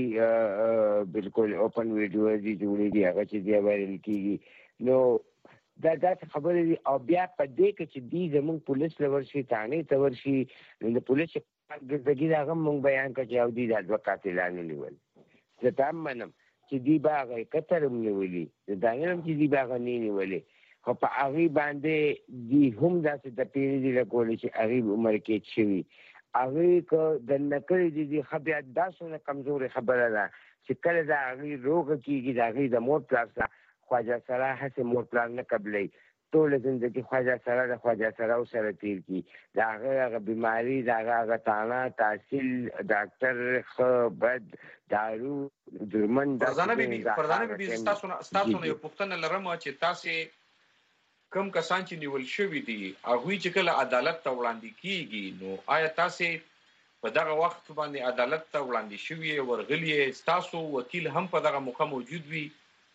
جوړېږي بالکل اوپن ویډیو دي جوړېږي هغه چې دی وایرل کېږي. نو دا داسې خبرې دي. او بیا په دې کې چې دوی زموږ پولیس له ورشي تانې ته ورشي نو د پولیس ګردګي د هغه موږ بیان کړ چې او دوی دا دوه قاتلان نیول. زه دا هم منم چې دوی به هغه کتر هم نیولي، زه دا نه یم چې دوی به هغه نه نیولې، خو په هغې باندې دوی هم داسې د پیرې دي لګولې چې هغې عمر قید شوي. هغې که دننه کړي دي دي ښه بیا دا څومره کمزورې خبره ده چې کله د هغې روغه کېږي د هغې د مور پلار سره خواجه سرا هسې مور پلار نه قبلوي، ټوله زندګي خواجه سرا د خواجه سراو سره تېر کړي، د هغه هغه بیماري، د هغه هغه تانه، تحصیل، ډاکټر، ښه بد، دارو، درمن. فرزانه بیبي فرزانه بیبي ستاسو نه یو پوښتنه لرم چې تاسې کوم کسان چې نیول شوي دي هغوی چې کله عدالت ته وړاندې کېږي نو آیا تاسې په دغه وخت باندې عدالت ته وړاندې شوي ورغلي ستاسو وکیل هم په دغه موقع موجود وي؟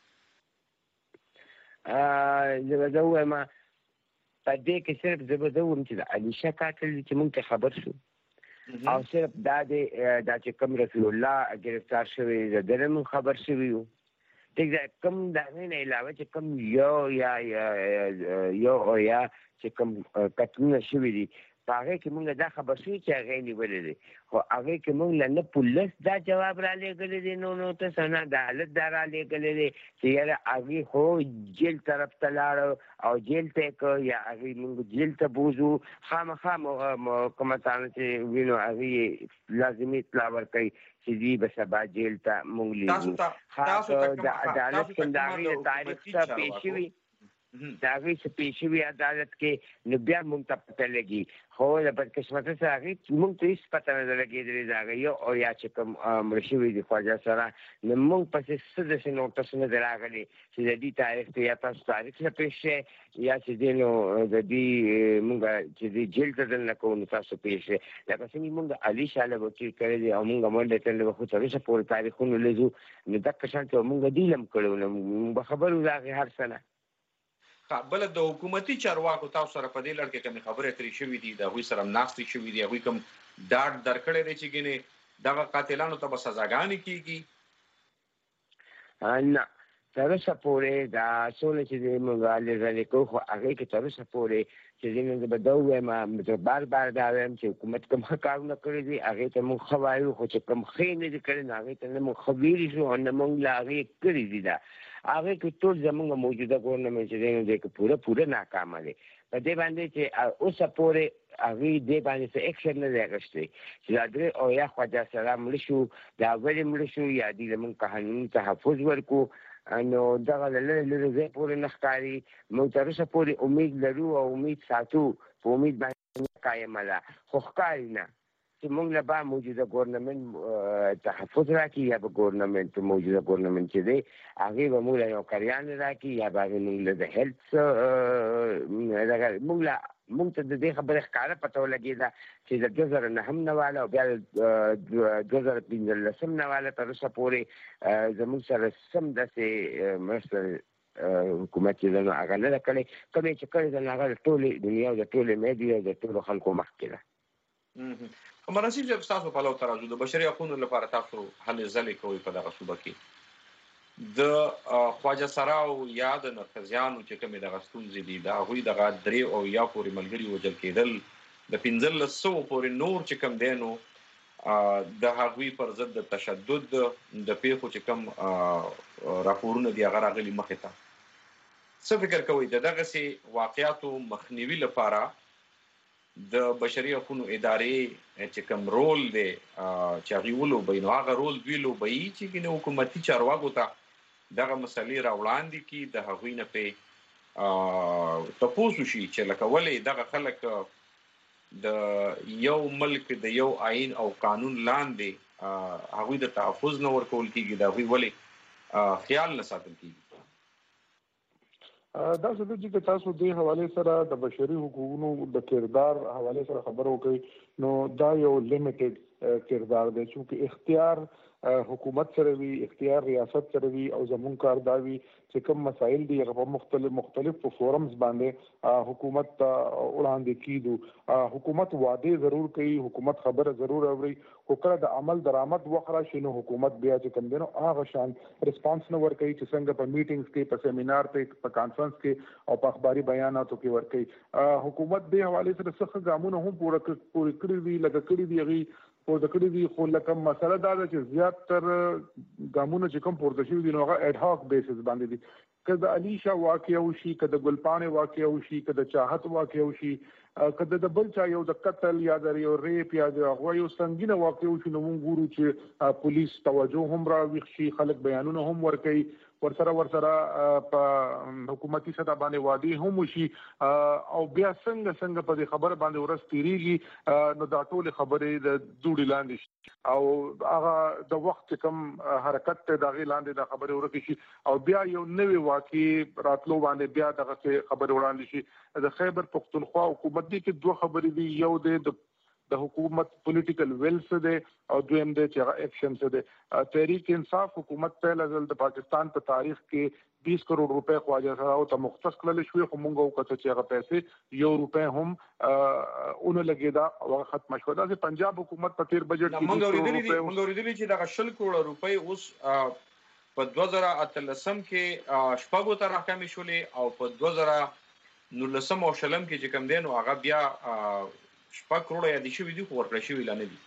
زه به زه ووایم په دې کې صرف زه به زه ووایم چې د علیشه قاتل چې موږ ته خبر شو او صرف دا دی دا چې کوم رفیع الله ګرفتار شوی د ده نه موږ خبر شوي یو. ټیک ده، کوم د هغې نه علاوه چې کوم یو یا یو او یا چې کوم قتلونه شوي دي په هغې کې موږ دا خبر شوي چې هغې نیولې دی، خو هغې کې موږ له نه پولیس دا جواب را لېږلی دی نو نو ته نه عدالت دا را لېږلی دی چې یاره هغې خو جیل طرف ته لاړه او جیل ته یې کړ یا هغې موږ جیل ته بوځو. خامخا کومتانه چې وینو هغې لازمي اطلاع ورکوي چې دوی به سبا جیل ته موږ لیږو. د عدالت کې د هغې د تاریخ څه پېښ وي د هغې څه پېښ شوي عدالت کې نو بیا موږ ته پته لګي، خو د بدقسمتۍ سره هغې موږ ته هېڅ پته نه ده لګېدلې د هغه یو او یا چې کوم مړه شوي دي خواجه سره نو موږ پسې څه داسې نوټس نه دی راغلی چې د دې تاریخ ته یا تاسو تاریخ ته پېښ شئ یا چې دی نو د دې موږ چې دی جیل ته دننه کوو نو تاسو پېښ شئ. لکه څنګه موږ علي شاه له وکیل کړی دی او موږ منډې تړلې وه خو تر اوسه پورې تاریخونه لزو نو دقه شان ته موږ ډیل هم کړی نو موږ به خبر وو د هغې هر څه نه. بل د حکومتي چارواکو تاسو سره په دې لړ کې کومې خبرې اترې شوي دي د هغوی سره ناستې شوي دي هغوی کوم ډاډ درکړی دی چې ګینې دغه قاتلانو ته به سزاګانې کېږي؟ نه، تر اوسه پورې دا څونه چې دی موږ هلې ځلې کوو خو هغې کې تر اوسه پورې چې دی نو زه به دا ووایم زه بار بار دا وایم چې حکومت کوم ښه کارونه کړي دي هغې ته موږ ښه وایو، خو چې کوم ښې نه دي کړي نو هغې ته نه موږ ښه ویلي شو او نه موږ له هغې کړي دي. دا هغې کې ټول زموږ موجوده ګورنمنټ چې دی نو دی که پوره پوره ناکامه دی په دې باندې چې اوسه پورې هغې دې باندې څه اکشن نه دی اخیستی چې دا درې او یا خواجه سره مړه شو دا ولې مړه شو یا دوی زموږ قانوني تحفظ ورکړو نو دغه له لرې لرې ځای پورې نه ښکاري. موږ تر اوسه پورې امید لرو او امید ساتو په امید باندې قایمه ده خو ښکاري نه چې موږ له با موجوده ګورنمنټ تحفظ راکړي یا به ګورنمنټ موجوده ګورنمنټ چې دی هغې به موږ له نوکریان راکړي یا به هغې موږ له د هیلث دغه موږ له موږ ته د دې خبرې ښکاره پته ولګېده چې د دوه زره نهم نه واله او بیا د دوه زره پنځلسم نه واله تر اوسه پورې زموږ سره سم داسې مرسته حکومت چې ده نو هغه نه ده کړې، کوم یې چې کړې ده نو هغه د ټولې دنیا او د ټولې میډیا او د ټولو خلکو مخکې ده. عمر نصیب صاحب ستاسو په پلو ته راځو د بشري حقونو لپاره تاسو هلې ځلې کوئ په دغه صوبه کې د خواجه سراو یا د نرښځیانو چې کومې دغه ستونزې دي د هغوی دغه درې او یا پورې ملګري وژل کېدل د پنځلس سوو پورې نور چې کوم دی نو د هغوی پر ضد د تشدد د پیښو چې کوم راپورونه دي هغه راغلي مخې ته څه فکر کوئ د دغسې واقعاتو مخنیوي لپاره د بشري حقونو ادارې چې کوم رول دی چې هغوی ولوبوي نو هغه رول دوی لوبوي چې ګینې حکومتي چارواکو ته دغه مسلې راوړاندې کړي د هغوی نه پرې تپوس وشي چې لکه ولې دغه خلک د یو ملک د یو آئین او قانون لاندې هغوی د تحفظ نه ورکول کېږي د هغوی ولې خیال نه ساتل کېږي؟ دا څه دي چې تاسو دې حواله سره د بشري حقوقو د کردار حواله سره خبرو کوي نو دا یو لیمیټډ کردار دی چې اختیار حکومت سره وي اختیار ریاست سره وي او زمون کار دا وي چې کوم مسایل دي په مختلف مختلف فورمز باندې حکومت وړاندې کیدو حکومت وعده ضرور کوي حکومت خبره ضرور اوري خو کله د عمل درآمد وخره شنو حکومت بیا چې کوم دینو هغه شان ریسپانس نه ور کوي چې څنګه په میټینګز کې په سیمینار په په کانفرنس کې او په اخباري بیاناتو کې ور کوي حکومت به حواله سره څه ګامونه هم پوره پوره کړی وی لکه کړی دی او د کړي دی خو لکه مسله دا ده چې زیات تر ګامونه چې کوم پورته شوي دي نو هغه اډ هاک بیسز باندې دي که د علیشا واقع او شي که د ګلپانې واقع او شي که د چاحت واقع او شي که د بل چا یو د قتل یا د یو ریپ یا د هغه یو سنگینه واقع او شي نو موږ ګورو چې پولیس توجه هم راويخ شي خلک بیانونه هم ورکوي ورسره ورسره په حکومتي سطح باندې وادي هم شي او بیا څنګه څنګه په خبره باندې ورس تیریږي نو دا ټول خبرې د دوړي لاندې شي او هغه د وخت کم حرکت ته دغه لاندې د خبره ورکه شي او بیا یو نوې واقع راتلو باندې بیا دغه خبره وړاندې شي د خیبر پختونخوا حکومت دي کې دوه خبرې دي یو د د حکومت پولیټیکل ویل څه دی او دویم دی چې هغه اکشن څه دی تحریک انصاف حکومت پهل ځل د پاکستان په تاریخ کې بیس کروڑ روپے خواجه سراو ته مختص کړل شوې خو مونږ وکړه چې هغه پیسې یو روپے هم اون لګیدا او ختم شو دا چې پنجاب حکومت په تیر بجټ کې مونږ اوریدلې دي مونږ اوریدلې چې دا شل کروڑ روپے اوس په دوه زره اتلسم کې شپږو تر راکمې شولې او په دوه زره نولسم او شلم کې چې کم دین او هغه بیا شپږ کروڑ یا د شوی دی خو ورکړی شوی لانه دي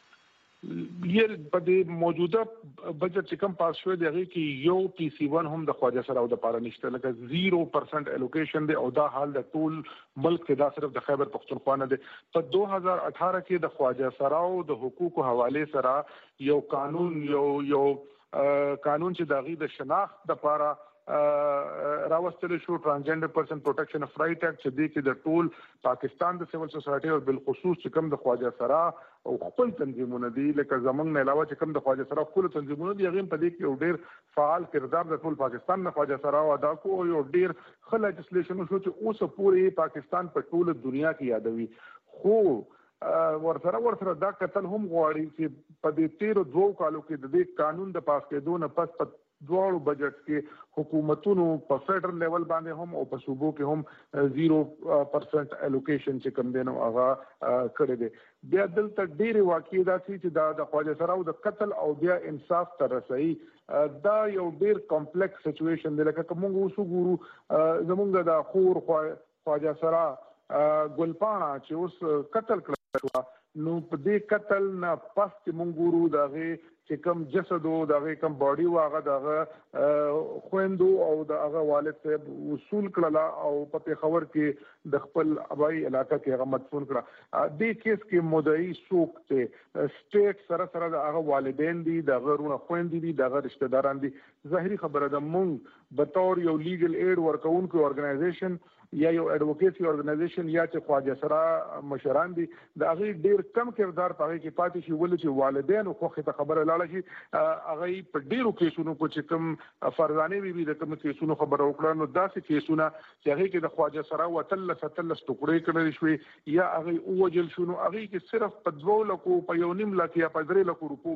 یې په دې موجوده بجټ چې کوم پاس شوی دی هغه کې یو پی سی ون هم د خواجه سراو د پاره نشته لکه زیرو پرسنٹ الوکیشن دی او دا حال د ټول ملک کې دا صرف د خیبر پختونخوا نه دی په دوه هزار اٹھارہ کې د خواجه سراو د حقوقو حواله سره یو قانون یو یو قانون چې د غي د شناخت د پاره راوستل شو ټرانسجنډر پرسن پروټیکشن اف رائټ اکټ چې د کې د ټول پاکستان د سیول سوسایټي او بالخصوص چې کوم د خواجه سرا او خپل تنظیمونه دي لکه زمنګ نه علاوه چې کوم د خواجه سرا خپل تنظیمونه دي هغه په دې کې یو ډیر فعال کردار د ټول پاکستان نه خواجه سرا ادا کو او یو ډیر خل لیجسلیشن شو چې اوس پورې پاکستان په ټول دنیا کې یادوي خو ورسره ورسره دا قتل هم غواړي چې په دې تیر دوه کالو کې د دې قانون د پاس کېدو نه پس په دوه بجټ کې حکومتونو په فدرل لیول باندې هم او په صوبو کې هم زیرو پرسنٹ الوکیشن چې کوم دینو هغه کړی دی بیا دلته ډېری واقعي دا چې دا د خواجه سراو د قتل او بیا انصاف تر رسي دا یو ډېر کمپلیکس سچويشن دی لکه کوم اوس ګورو زمونږ د خور خواجه سرا ګلپانا چې اوس قتل کړو نو په دې قتل نه پس چې مونږ ګورو دغه چې کوم جسد او دغه کوم باډي واغه دغه خويندو او دغه والد صاحب وصول کړلا او په خبر کې د خپل ابای علاقې کې هغه مدفون کړه دې کیس کې مدعي څوک ته سټیټ سره سره دغه والدین دي دغه رونه خويندې دي دغه رشتہ داران دي ظاهري خبره ده مونږ به تور یو لیګل ایډ ورکوونکو ارګنایزیشن یا یو ایڈوکیسی ارګنایزیشن یا چې خواجه سرا مشران دي د هغه ډیر کم کردار پاره کې پاتې شي ول چې والدین خو خته خبره لاله شي هغه په ډیرو کیسونو کو چې کوم فرزانه وی وی د کوم کیسونو خبره وکړه نو داسې کیسونه چې هغه کې د خواجه سرا وتل ستل ټوکړې کړل شوې یا هغه اوجل شونو هغه کې صرف په دوه لکو په یو نیم لک یا په درې لکو روپو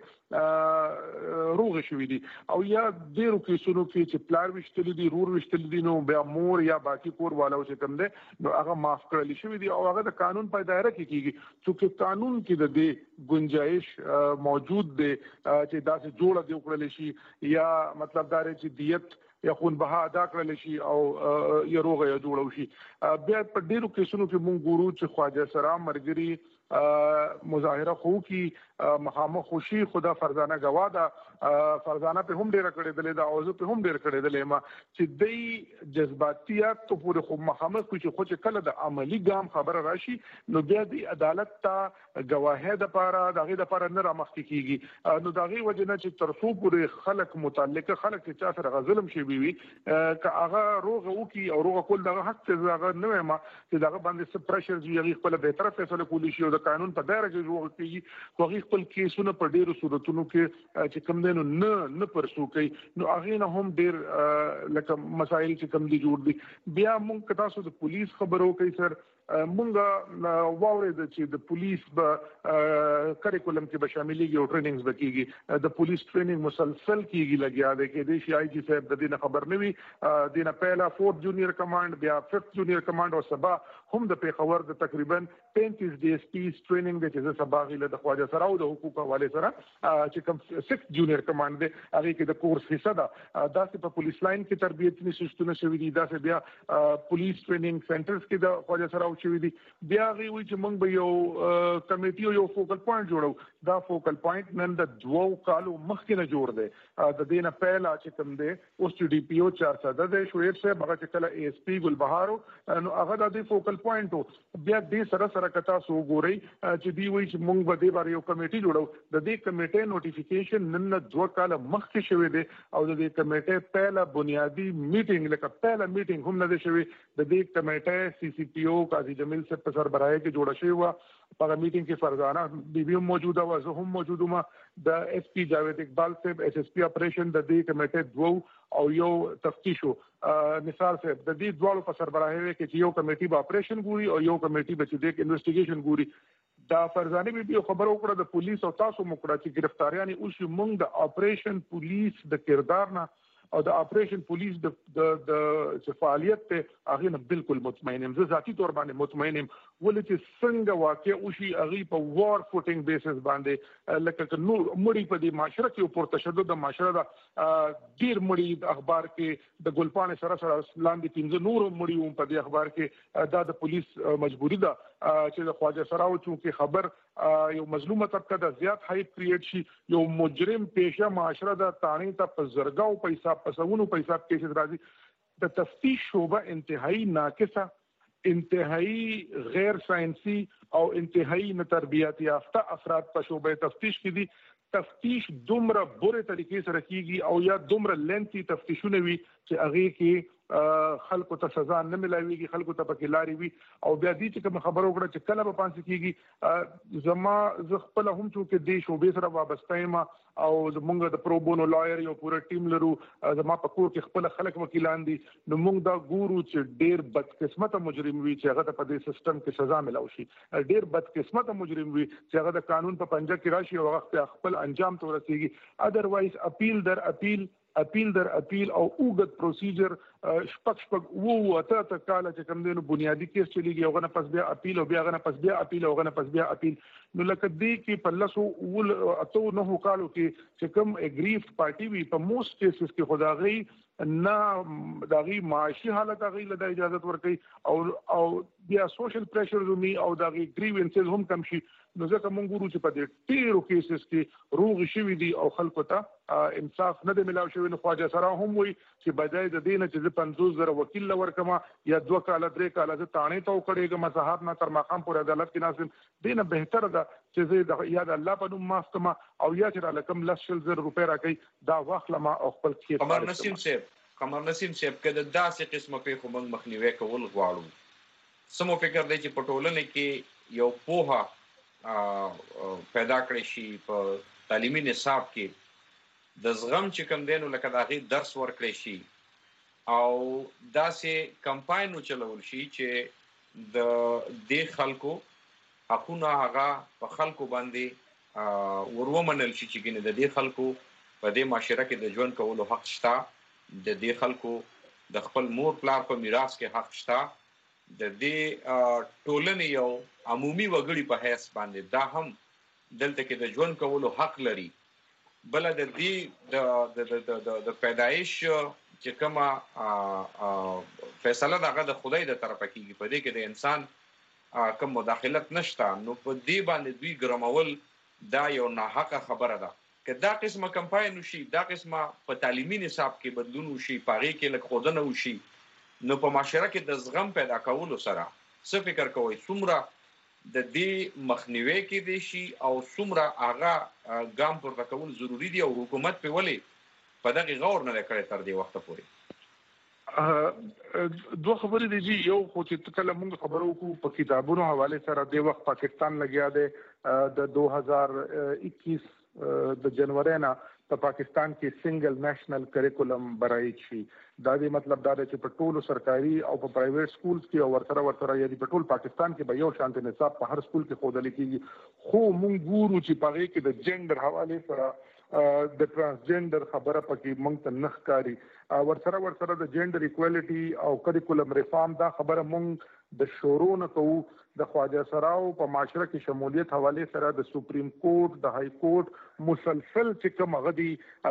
باندې روغ شوې دي او یا ډیرو کیسونو کې چې پلار وشتل دي رور وشتل دي نو بیا مور یا باقی والو چې کوم ده نو هغه معاف کړل شوی دی او هغه د قانون په دایره کې کیږي چې قانون کې د دې گنجائش موجود دی چې داسې جوړه دی وکړل شي یا مطلب دا چې دیت یا خون بها ادا کړل شي او یا روغه یا جوړو شي بیا په ډیرو کیسونو کې مونږ ګورو چې خواجه سرا مرګري مظاهره خو کی مخامخ خوشي خدا فرزانه گواده فرزانه په هم ډیر کړي دلې دا اوزه په هم ډیر کړي دلې ما چې دې جذباتيات ته پورې خو مخامخ کوي چې خو چې کله د عملی ګام خبره راشي نو بیا د عدالت ته گواهه د پاره دغه د پاره نه رامخ کیږي نو دغه وجنه چې ترسو پورې خلک متعلقه خلک چې چا سره ظلم شي وي ک هغه روغه وکي او روغه کول دغه حق ته هغه نه ما چې دغه باندې څه پرشر دی خپل به طرف فیصله کولی شي د قانون په دایره کې جوړ کیږي خو خپل کیسونه په ډیرو صورتونو کې چې کوم دینو نه نه پرسو کوي نو هغه نه هم ډیر لکه مسایل چې کوم دي جوړ دي بیا موږ تاسو د پولیس خبرو کوي سر مونږ واورید چې د پولیس به کریکولم کې به شاملېږي او ټریننګز به کیږي د پولیس ټریننګ مسلسل کیږي لګیا دی کې د شي آی جی صاحب د دې خبر نه وي د نه پهلا فورث جونیئر کمانډ بیا ففتھ جونیئر کمانډ او سبا هم د پیښور د تقریبا پینتیس ڈی ایس پی ټریننګ د چې سبا غیله د خواجه سراو د حقوق حواله سره چې کوم سکس جونیئر کمانډ دی هغه کې د کورس حصہ ده داسې په پولیس لاین کې تربیتي سیستمونه شوي دي داسې بیا پولیس ټریننګ سنټرز کې د خواجه سراو شوي دي بیا غوي چې موږ به یو کمیټي یو فوکل پوینټ جوړو دا فوکل پوینټ نن د دوه کالو مخکې نه جوړ دی د دې نه پهلا چې کوم دی اوس چې ډي پی او چار ساده دی شویب صاحب هغه چې کله ای اس پی ګل بهارو نو هغه د دې فوکل پوینټ بیا دې سره سره کتا سو ګوري چې دی وایي چې موږ به دې باندې یو کمیټي جوړو د دې کمیټې نوټیفیکیشن نن دوه کال مخکې شوی دی او د دې کمیټې پهلا بنیادی میټینګ لکه پهلا میټینګ هم نه دی شوی د دې کمیټې سی سی پی او قاضي جمیل صاحب په سربراهي کې جوړه شوی و په میټینګ کې فرزانه بیبي هم موجوده و زه هم موجود وم د ایس پی جاوید اقبال صاحب ایس ایس پی اپریشن د دې کمیټې دوه او یو تفتیشو مثال صاحب د دې دوه په سربراهي کې چې یو کمیټي به اپریشن ګوري او یو کمیټي به چې د انویسټیګیشن ګوري دا فرزانه بیبي خبر وکړه د پولیس او تاسو مکړه چې گرفتاریان اوس موږ د اپریشن پولیس د کردار نه او د اپریشن پولیس د د د فعالیت ته هغه نه بالکل مطمئن یم زه ذاتی تور باندې مطمئن یم ولې چې څنګه واقع او شي هغه په وار فوټینګ بیسس باندې لکه نور مړی په دې معاشره کې پر تشدد د معاشره د ډیر مړی د اخبار کې د ګلپانې سره سره لاندې پنځه نور مړی هم په دې اخبار کې دا د پولیس مجبوری ده چې د خواجه سراو چې خبر یو مظلومه طبقه د زیات هایپ کریټ شي یو مجرم پیشه معاشره د تانی ته په زرګاو پیسې پسونو پیسې کیسز راځي د تفتیش شوبه انتهایی ناقصه انتهایی غیر ساينسي او انتهایی نه تربیاتي یافته افراد په شوبه تفتیش کې دي تفتیش دومره بوره طریقې سره کیږي او یا دومره لنتي تفتیشونه وي چې هغه کې خلکو ته سزا نه ملایويږي خلکو ته پکې لاري وي او بیا دې چې کوم خبر وکړه چې کله به پانس کیږي زما ز خپل هم چې د شوبې سره وابسته یم او زمونږ د پروبونو لایر یو پوره ټیم لرو زما په کور کې خپل خلک وکیلان دي نو موږ دا ګورو چې ډیر بدقسمته مجرم وي چې هغه په دې سیستم کې سزا ملو شي ډیر بدقسمته مجرم وي چې هغه د قانون په پنجه کې راشي او هغه خپل انجام ته ورسیږي اذروایز اپیل در اپیل اپیل در اپیل او اوږد پروسیجر شپږ شپږ وو اته ته کاله چې کوم دینو بنیادی کیس چلیږي او غنه پس بیا اپیل او بیا غنه پس بیا اپیل او غنه پس بیا اپیل نو لکه دې کې په لاسو ول اته نو کالو کې چې کوم اګریف پارټي وی په موست کیسز کې خداغي نه داغي معاشي حالت هغه له اجازه ورکړي او او بیا سوشل پریشر زمي او داغي گریوینسز هم کم شي نو ځکه مونږ ګورو چې په دې ډیرو کیسز کې روغ شوي دي او خلکو ته انصاف نه دی ملاو شوی نو خواجه سره هم وي چې بجای د دې نه چې پنځوس زره وکیل لور کما یا دوه کال درې کال زه تانې ته وکړېږم صاحب نه تر مقام پر عدالت کې ناسم دینه بهتر ده چې زه د یاد الله په نوم معاف کما او یا چې لکم لسل زر روپے راکې دا واخله ما خپل کې قمر نسیم صاحب قمر نسیم صاحب کله داسې قسمه په خو موږ مخنیوي کول غواړو سمو فکر دی چې پټولنه کې یو پوها پیدا کړی شي په تعلیمي نصاب کې د زغم چې کوم دینو لکه دا غي درس ورکړی شي او داسې کمپاینو چلول شي چې د دې خلکو حقونه هغه په خلکو باندې ورومنل شي چې ګنې د دې خلکو په دې معاشره کې د ژوند کولو حق شته د دې خلکو د خپل مور پلار په میراث کې حق شته د د ټولنې یو عمومي وګړي په حیث باندې دا هم دلته کې د ژوند کولو حق لري بل د دې د د د د پیدایش چې کومه فیصله دغه د خدای د طرفه کېږي په دې کې د انسان کوم مداخلت نشته نو په دې باندې دوی ګرمول دا یو ناحقه خبره ده که دا قسمه کمپاین وشي دا قسمه په تعلیمي نصاب کې بدلون وشي پاره کې لک خودنه وشي نو په معاشره کې د زغم پیدا کولو سره څه فکر کوئ څومره د دې مخنیوي کې دي شي او څومره هغه ګام پورته کول ضروری دي او حکومت په ولي په دغه غور نه کړی تر دې وخت پورې دوه خبرې دي چې یو خو چې کله موږ خبرو کو په کتابونو حواله سره د وخت پاکستان لګیا دی د دو هزار اکیس د جنوري نه په پاکستان کې سنگل نېشنل کریکولم برای شي. دا دی مطلب دا چې په ټولو سرکاري او په پرایویټ سکولز کې او ورسره ورسره یعنی په ټول پاکستان کې به یو شانت نصاب په هر سکول کې ښودل کېږي. خو مونږ ګورو چې په هغې کې د جنډر حوالې سره د ترانسجنډر خبره پکې مونږ ته نه ښکاري. ورسره ورسره د جنډر ایکوالټي او کریکولم ریفارم دا خبره مونږ د شورو نه کوو. د خواجه سراو په معاشره کې شمولیت حواله سره د سپریم کورټ د های کورټ مسلسل چې کوم غدي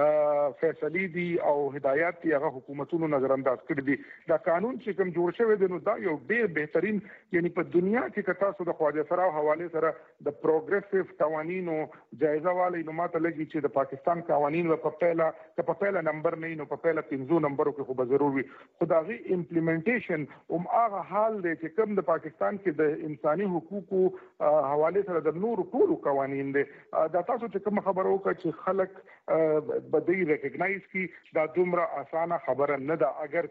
فیصلې دي او هدایات دي هغه حکومتونو نظر انداز کړی دي. دا قانون چې کوم جوړ شوی دی نو دا یو ډیر بهترین یعنی په دنیا کې کتا سو د خواجه سراو حواله سره د پروګریسیو قوانینو جایزه والی نو ماته لګي چې د پاکستان قوانین په پهلا په پهلا نمبر نه نو په پهلا پنځو نمبرو کې خو به ضرور وي. خدایي امپلیمنټیشن هم هغه حال دی چې کوم د پاکستان کې د انساني حقوقو حواله سره د نورو ټولو قوانین دي. دا تاسو چې کوم خبرو وکړه چې خلک بدی ریکګنایز کی دا دومره اسانه خبره نه ده. اگر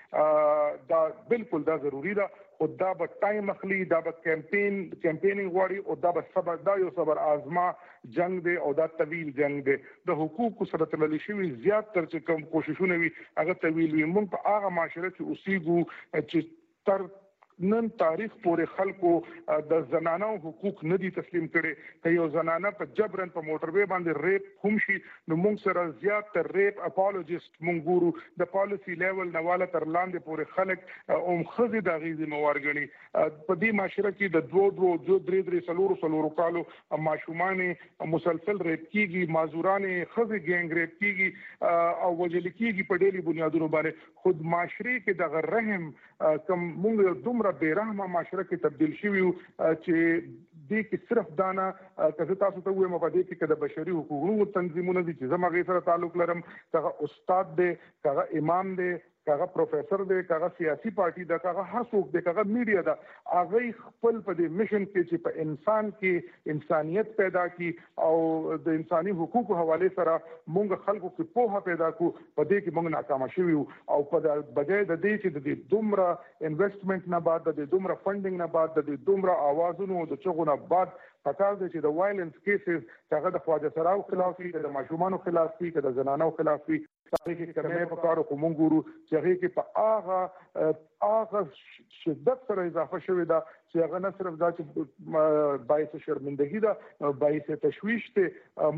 چې دا بالکل دا ضروری ده خو دا به ټایم اخلي، دا به کمپین کمپینینګ غواړي او دا به صبر دا یو صبر آزما جنگ دی او دا طویل جنگ دی. د حقوقو سره تړلې شوي زیات تر چې کوم کوششونه وي هغه طویل وي. موږ په هغه معاشره کې اوسېږو چې تر نن تاریخ پورې خلکو د زنانو حقوق نه دي تسلیم کړي. که یو زنانه په جبرن په موټروي باندې ریپ هم شي نو موږ سره زیات تر ریپ اپالوجیست موږ ګورو. د پالیسی لیول نه والا تر لاندې پورې خلک اوم خزي د غیزي موار غني. په دې معاشره کې د دوه دوه جو درې درې سلورو سلورو کالو ماشومان مسلسل ریپ کیږي، مازوران خزي ګینګ ریپ کیږي او وجل کیږي په ډېری بنیادونو باندې. خود معاشري کې د رحم کم موږ دومره بیرحمه معاشره کې تبدیل شوي چې دې کې صرف دانا که تاسو ته وایم په دې کې که د بشري حقوقو تنظیمونه دي چې زما غي سره تعلق لرم، کغه استاد دی، کغه امام دی، کغه پروفیسور دی، کغه سیاسي پارټي ده، کغه هر څوک دی، کغه میډیا ده، هغه خپل په دې میشن کې چې په انسان کې انسانیت پیدا کی او د انساني حقوقو حواله سره مونږ خلکو کې پوهه پیدا کو په دې کې مونږ ناکام شوي او په بجای د دې چې د دومره انویسټمنټ نه بعد د دومره فندینګ نه بعد د دومره اوازونو د چغو نه بعد پکار دی چې د وایلنس کیسز هغه د خواجه سراو خلاف وي، د ماشومانو خلاف وي، د زنانو خلاف وي. تاریخ کې کمې پکارو کوم ګورو چې هغه کې په هغه هغه شدت سره اضافه شوې ده چې هغه نه صرف دا چې باعث شرمندګي ده، باعث تشویش ته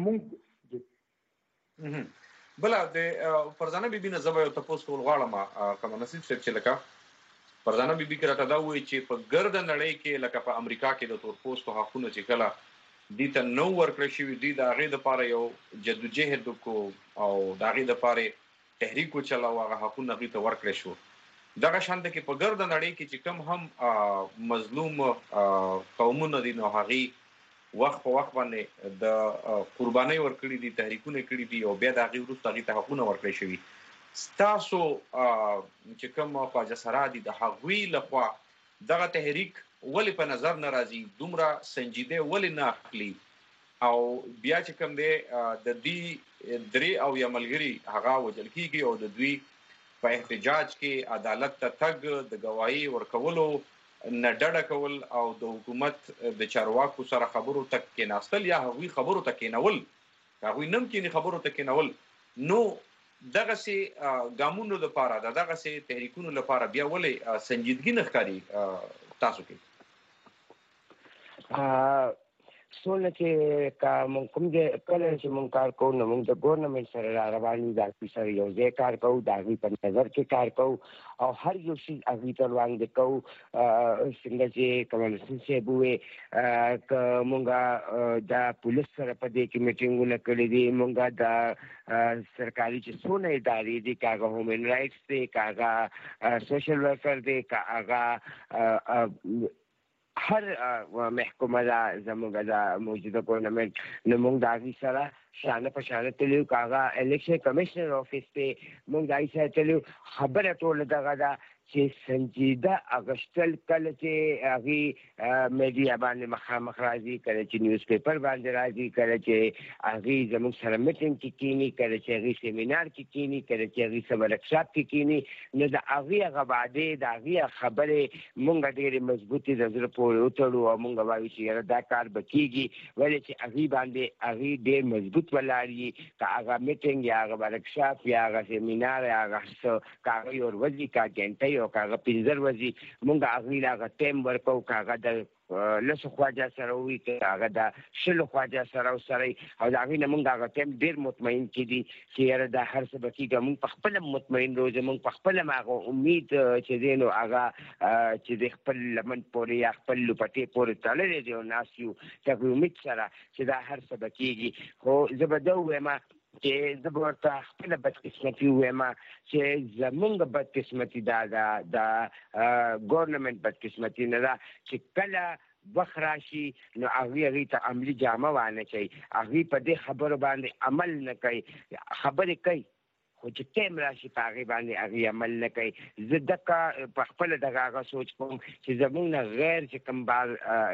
مونږ بل د فرزانه بیبي نه زبې تاسو کول غواړم کوم نصیب شپ چې لکه فرزانه بیبي کې راته دا وایي چې په ګرد نړۍ کې لکه په امریکا کې د تور پوستو حقوقو چې کله دي ته نو ورکړی شوي دي د هغې دپاره یو جدوجهد وکړو او د هغې دپاره تحریک وچلاو، هغه حقونه هغوی ته ورکړی شو. دغه شانته کې په ګرده نړۍ کې چې کوم هم مظلوم قومونه دي نو هغې وخت په وخت باندې د قربانۍ ورکړي دي، تحریکونه کړي دي او بیا د هغې وروسته هغې ته حقونه ورکړی شوي. ستاسو چې کوم خواجه سرا دي د هغوی لخوا دغه تحریک ولې په نظر نه راځي، دومره سنجیده ولې نه اخلي او بیا چې کوم دی د دې درې او یا ملګري هغه وجل کېږي او د دوی په احتجاج کې عدالت ته تګ، د ګواهي ورکولو نه ډډه کول او د حکومت د چارواکو سره خبرو ته کېناستل یا هغوی خبرو ته کېنول، هغوی نم کېني خبرو ته کېنول، نو دغسې ګامونو دپاره د دغسې تحریکونو لپاره بیا ولې سنجیدګي نه ښکاري تاسو کې؟ سونه چې کا مونږ کوم دې کله چې مونږ کار کوو نو مونږ د ګورنمنټ سره را روان یو د سره یو ځای کار کوو، د هغوی په نظر کې کار کوو او هر یو شي هغوی ته وړاندې کوو. څنګه چې کمال حسین صاحب وویل که مونږ د پولیس سره په دې کې میټینګونه کړي دي، مونږ د سرکاري چې څونه ادارې دي، که هغه هومن رایټس دی، که هغه سوشل ویلفیر دی، که هغه هر محکمه دا زموږ د موجوده ګورنمنټ نو موږ د هغوی سره شانه په شانه تللي یو. که هغه الیکشن کمیشنر افیس دی موږ د هغوی سره تللي یو. خبره ټوله دغه ده چې سنجیده اغشتل کله چې هغه میډیا باندې مخامخ راځي، کله چې نیوز پیپر باندې راځي، کله چې هغه زموږ سره میټینګ کې کینی، کله چې هغه سیمینار کې کینی، کله چې هغه سره ورکشاپ کې کینی، نو د هغه غواړي د هغه خبره مونږ ډېرې مضبوطی د زړه پورې وتړو او مونږ وایو چې دا کار به کیږي، ولې چې هغه باندې هغه ډېر مضبوط ولاړي، که هغه میټینګ یا هغه ورکشاپ یا هغه سیمینار یا هغه څه کاغذ اور وځي کا ګنټه او کاغه پنځر وځي، مونږ هغه لا ټیم ورکو، کاغه د لسو خواجه سره وي، کاغه د شلو خواجه سره سره او دا غي مونږ هغه ټیم ډیر مطمئن کړي چې یاره دا هر څه بکیږي، مونږ په خپل مطمئن روزه، مونږ په خپل هغه امید چې دینو هغه چې د خپل لمن پورې یا خپل لپټې پورې تړلې دی او ناس یو د امید سره چې دا هر څه بکیږي. خو زه به دا وایم چې زه به ورته خپله بدقسمتي ووایم چې زمونږ بدقسمتي دا ده، د ګورنمنټ بدقسمتي نه ده چې کله وخت راشي نو هغوی هغوی ته عملي جامه وانه کوي، هغوی په دې خبرو باندې عمل نه کوي، خبرې کوي خو چې ټایم راشي په هغې باندې هغوی عمل نه کوي. زه دغه په خپله دغه هغه سوچ کوم چې زمونږ نه غیر چې کوم بار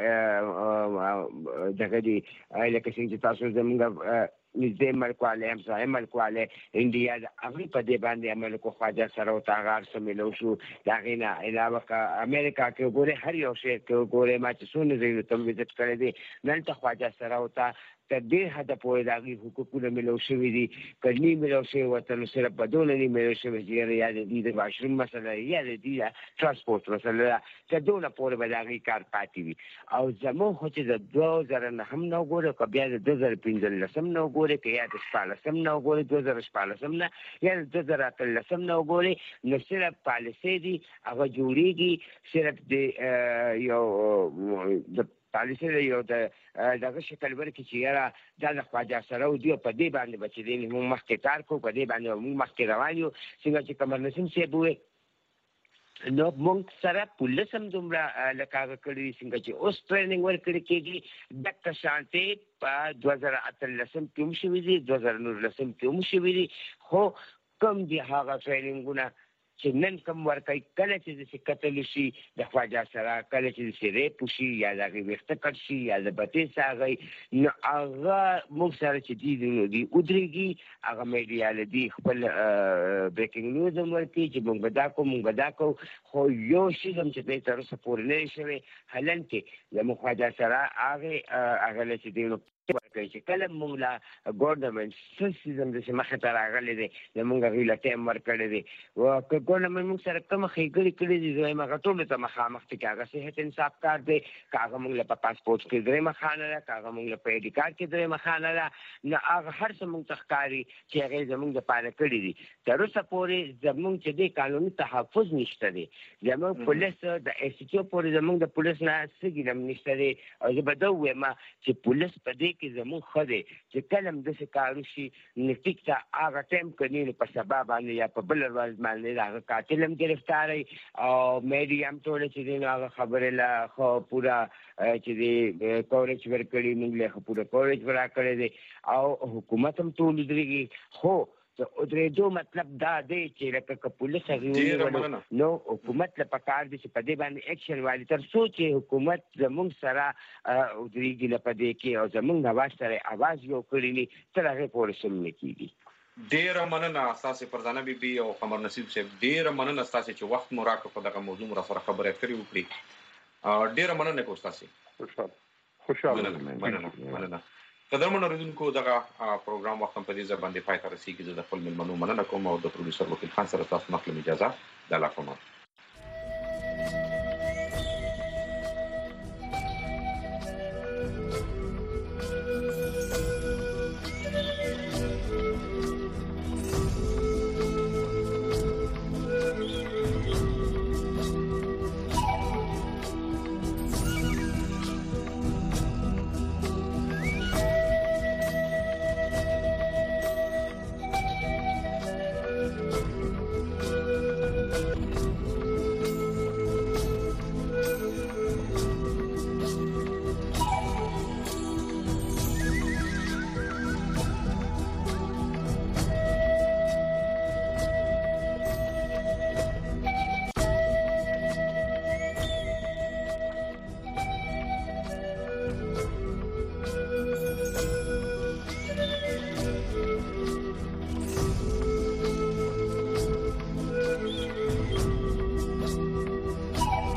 دغه دي لکه څنګه چې تاسو زمونږ نږدې ملکوالی همسایه ملکوالی انډیا د هغوی په دې باندې عمل کو، خواجه سره ورته هغه هر څه میلو شو. د هغې نه علاوه که امریکا کې وګورئ، هر یو شی کې وګورئ، ما چې څونه ځایونو ته وزټ کړی دی، دلته خواجه سره ورته تر ډېر حده پورې د هغوی حقوقونه میلو شوي دي، که نی میلو شوي ورته نو صرف په دونه نی میلو شوي چې یا د دوی د واشروم مسله یا د دوی د ترانسپورټ مسله ده، تر دونه پورې به د هغوی کار پاتې وي. او زموږ خو چې د دوه زره نهم نه وګورئ، که بیا د دوه زره پنځلسم نه وګورئ، که یا د شپاړسم نه وګورئ، دوه زره شپاړسم نه یا د دوه زره اتلسم نه وګورئ، نو صرف پالیسۍ دي هغه جوړېږي، صرف د یو د پالیسۍ د یو د دغه شکل ورکړي چې یاره دا د خواجه سره و دي او په دې باندې به چې دی موږ مخکې کار کوو، په دې باندې به موږ مخکې روان یو. څنګه چې قمر نسیم صاحب وویل نو موږ سره پولیس هم دومره لکه هغه کړي دي څنګه چې اوس ټریننګ ورکړل کېږي، دغه شانتې په دوه زره اتلسم کې هم شوي دي، دوه زره نولسم کې هم شوي دي. خو کوم دي هغه ټریننګونه چې نن کوم ورکوي، کله چې داسې کتلو شي د خواجه سره، کله چې داسې ریپ وشي یا د هغې ویښته کټ شي یا د بتۍ ساغی، نو هغه موږ سره چې دي نو دي ودرېږي، هغه میډیا له دي خپل بریکینګ نیوز هم ورکوي چې موږ به دا کوو موږ به دا کوو. خو یو شي هم چې دی تر اوسه پورې نه دی شوی، هلن کې زموږ خواجه سره هغې هغه له چې دی نو ورکوي چې کله موږ له ګورنمنټ څه سیزم داسې مخې ته راغلی دی، زموږ هغوی له ټایم ورکړی دی. که ګورنمنټ موږ سره کومه ښېګړې کړي دي، زه وایم هغه ټولو ته مخامخ دي، که هغه صحت انصاف کار دی، که هغه موږ له په پاسپورټ کې درېیمه خانه ده، که هغه موږ له په آی ډي کارډ کې درېیمه خانه ده، نو هغه هر څه موږ ته ښکاري چې هغې زموږ دپاره کړي دي. تر اوسه پورې زموږ چې دی قانوني تحفظ نشته دی، زموږ پولیس د ایس ایچ او پورې زموږ د پولیس نه څه ګیله هم نشته دی. او زه به دا ووایم چې پولیس په دې کې زموږ ښه دی چې کله هم داسې کار وشي نو ټیک ته هغه ټایم کوي نو په سبا باندې یا په بله ورځ باندې د هغه قاتل هم ګرفتاری او میډیا هم ټوله چې دی نو هغه خبرې له ښه پوره چې دی کوریج ورکړي، موږ له ښه پوره کوریج راکړی دی او حکومت هم ټول ودرېږي. خو د ودرېدو مطلب دا دی چې لکه که پولیس هغې ونیولو نو حکومت له پکار دی چې په دې باندې اکشن والي، تر څو چې حکومت زموږ سره ودرېږي له په دې کې او زموږ نواز سره اواز یو کړي ني، تر هغې پورې سم نه کېږي. ډېره مننه ستاسې فرزانه بیبي او قمر نصیب صاحب، ډېره مننه ستاسې چې وخت مو راکړ په دغه موضوع مو را سره خبرې اترې وکړي. ډېره مننه کوم ستاسې. خوشحاله مننه مننه. قدرمنو اوریدونکو، دغه پروګرام وخت هم په دې ځای باندې پای ته رسېږي. زه د خپل مېلمنو مننه کوم او د پروډوسر وکیل خان سره تاسو مخلم اجازه د الله په امان.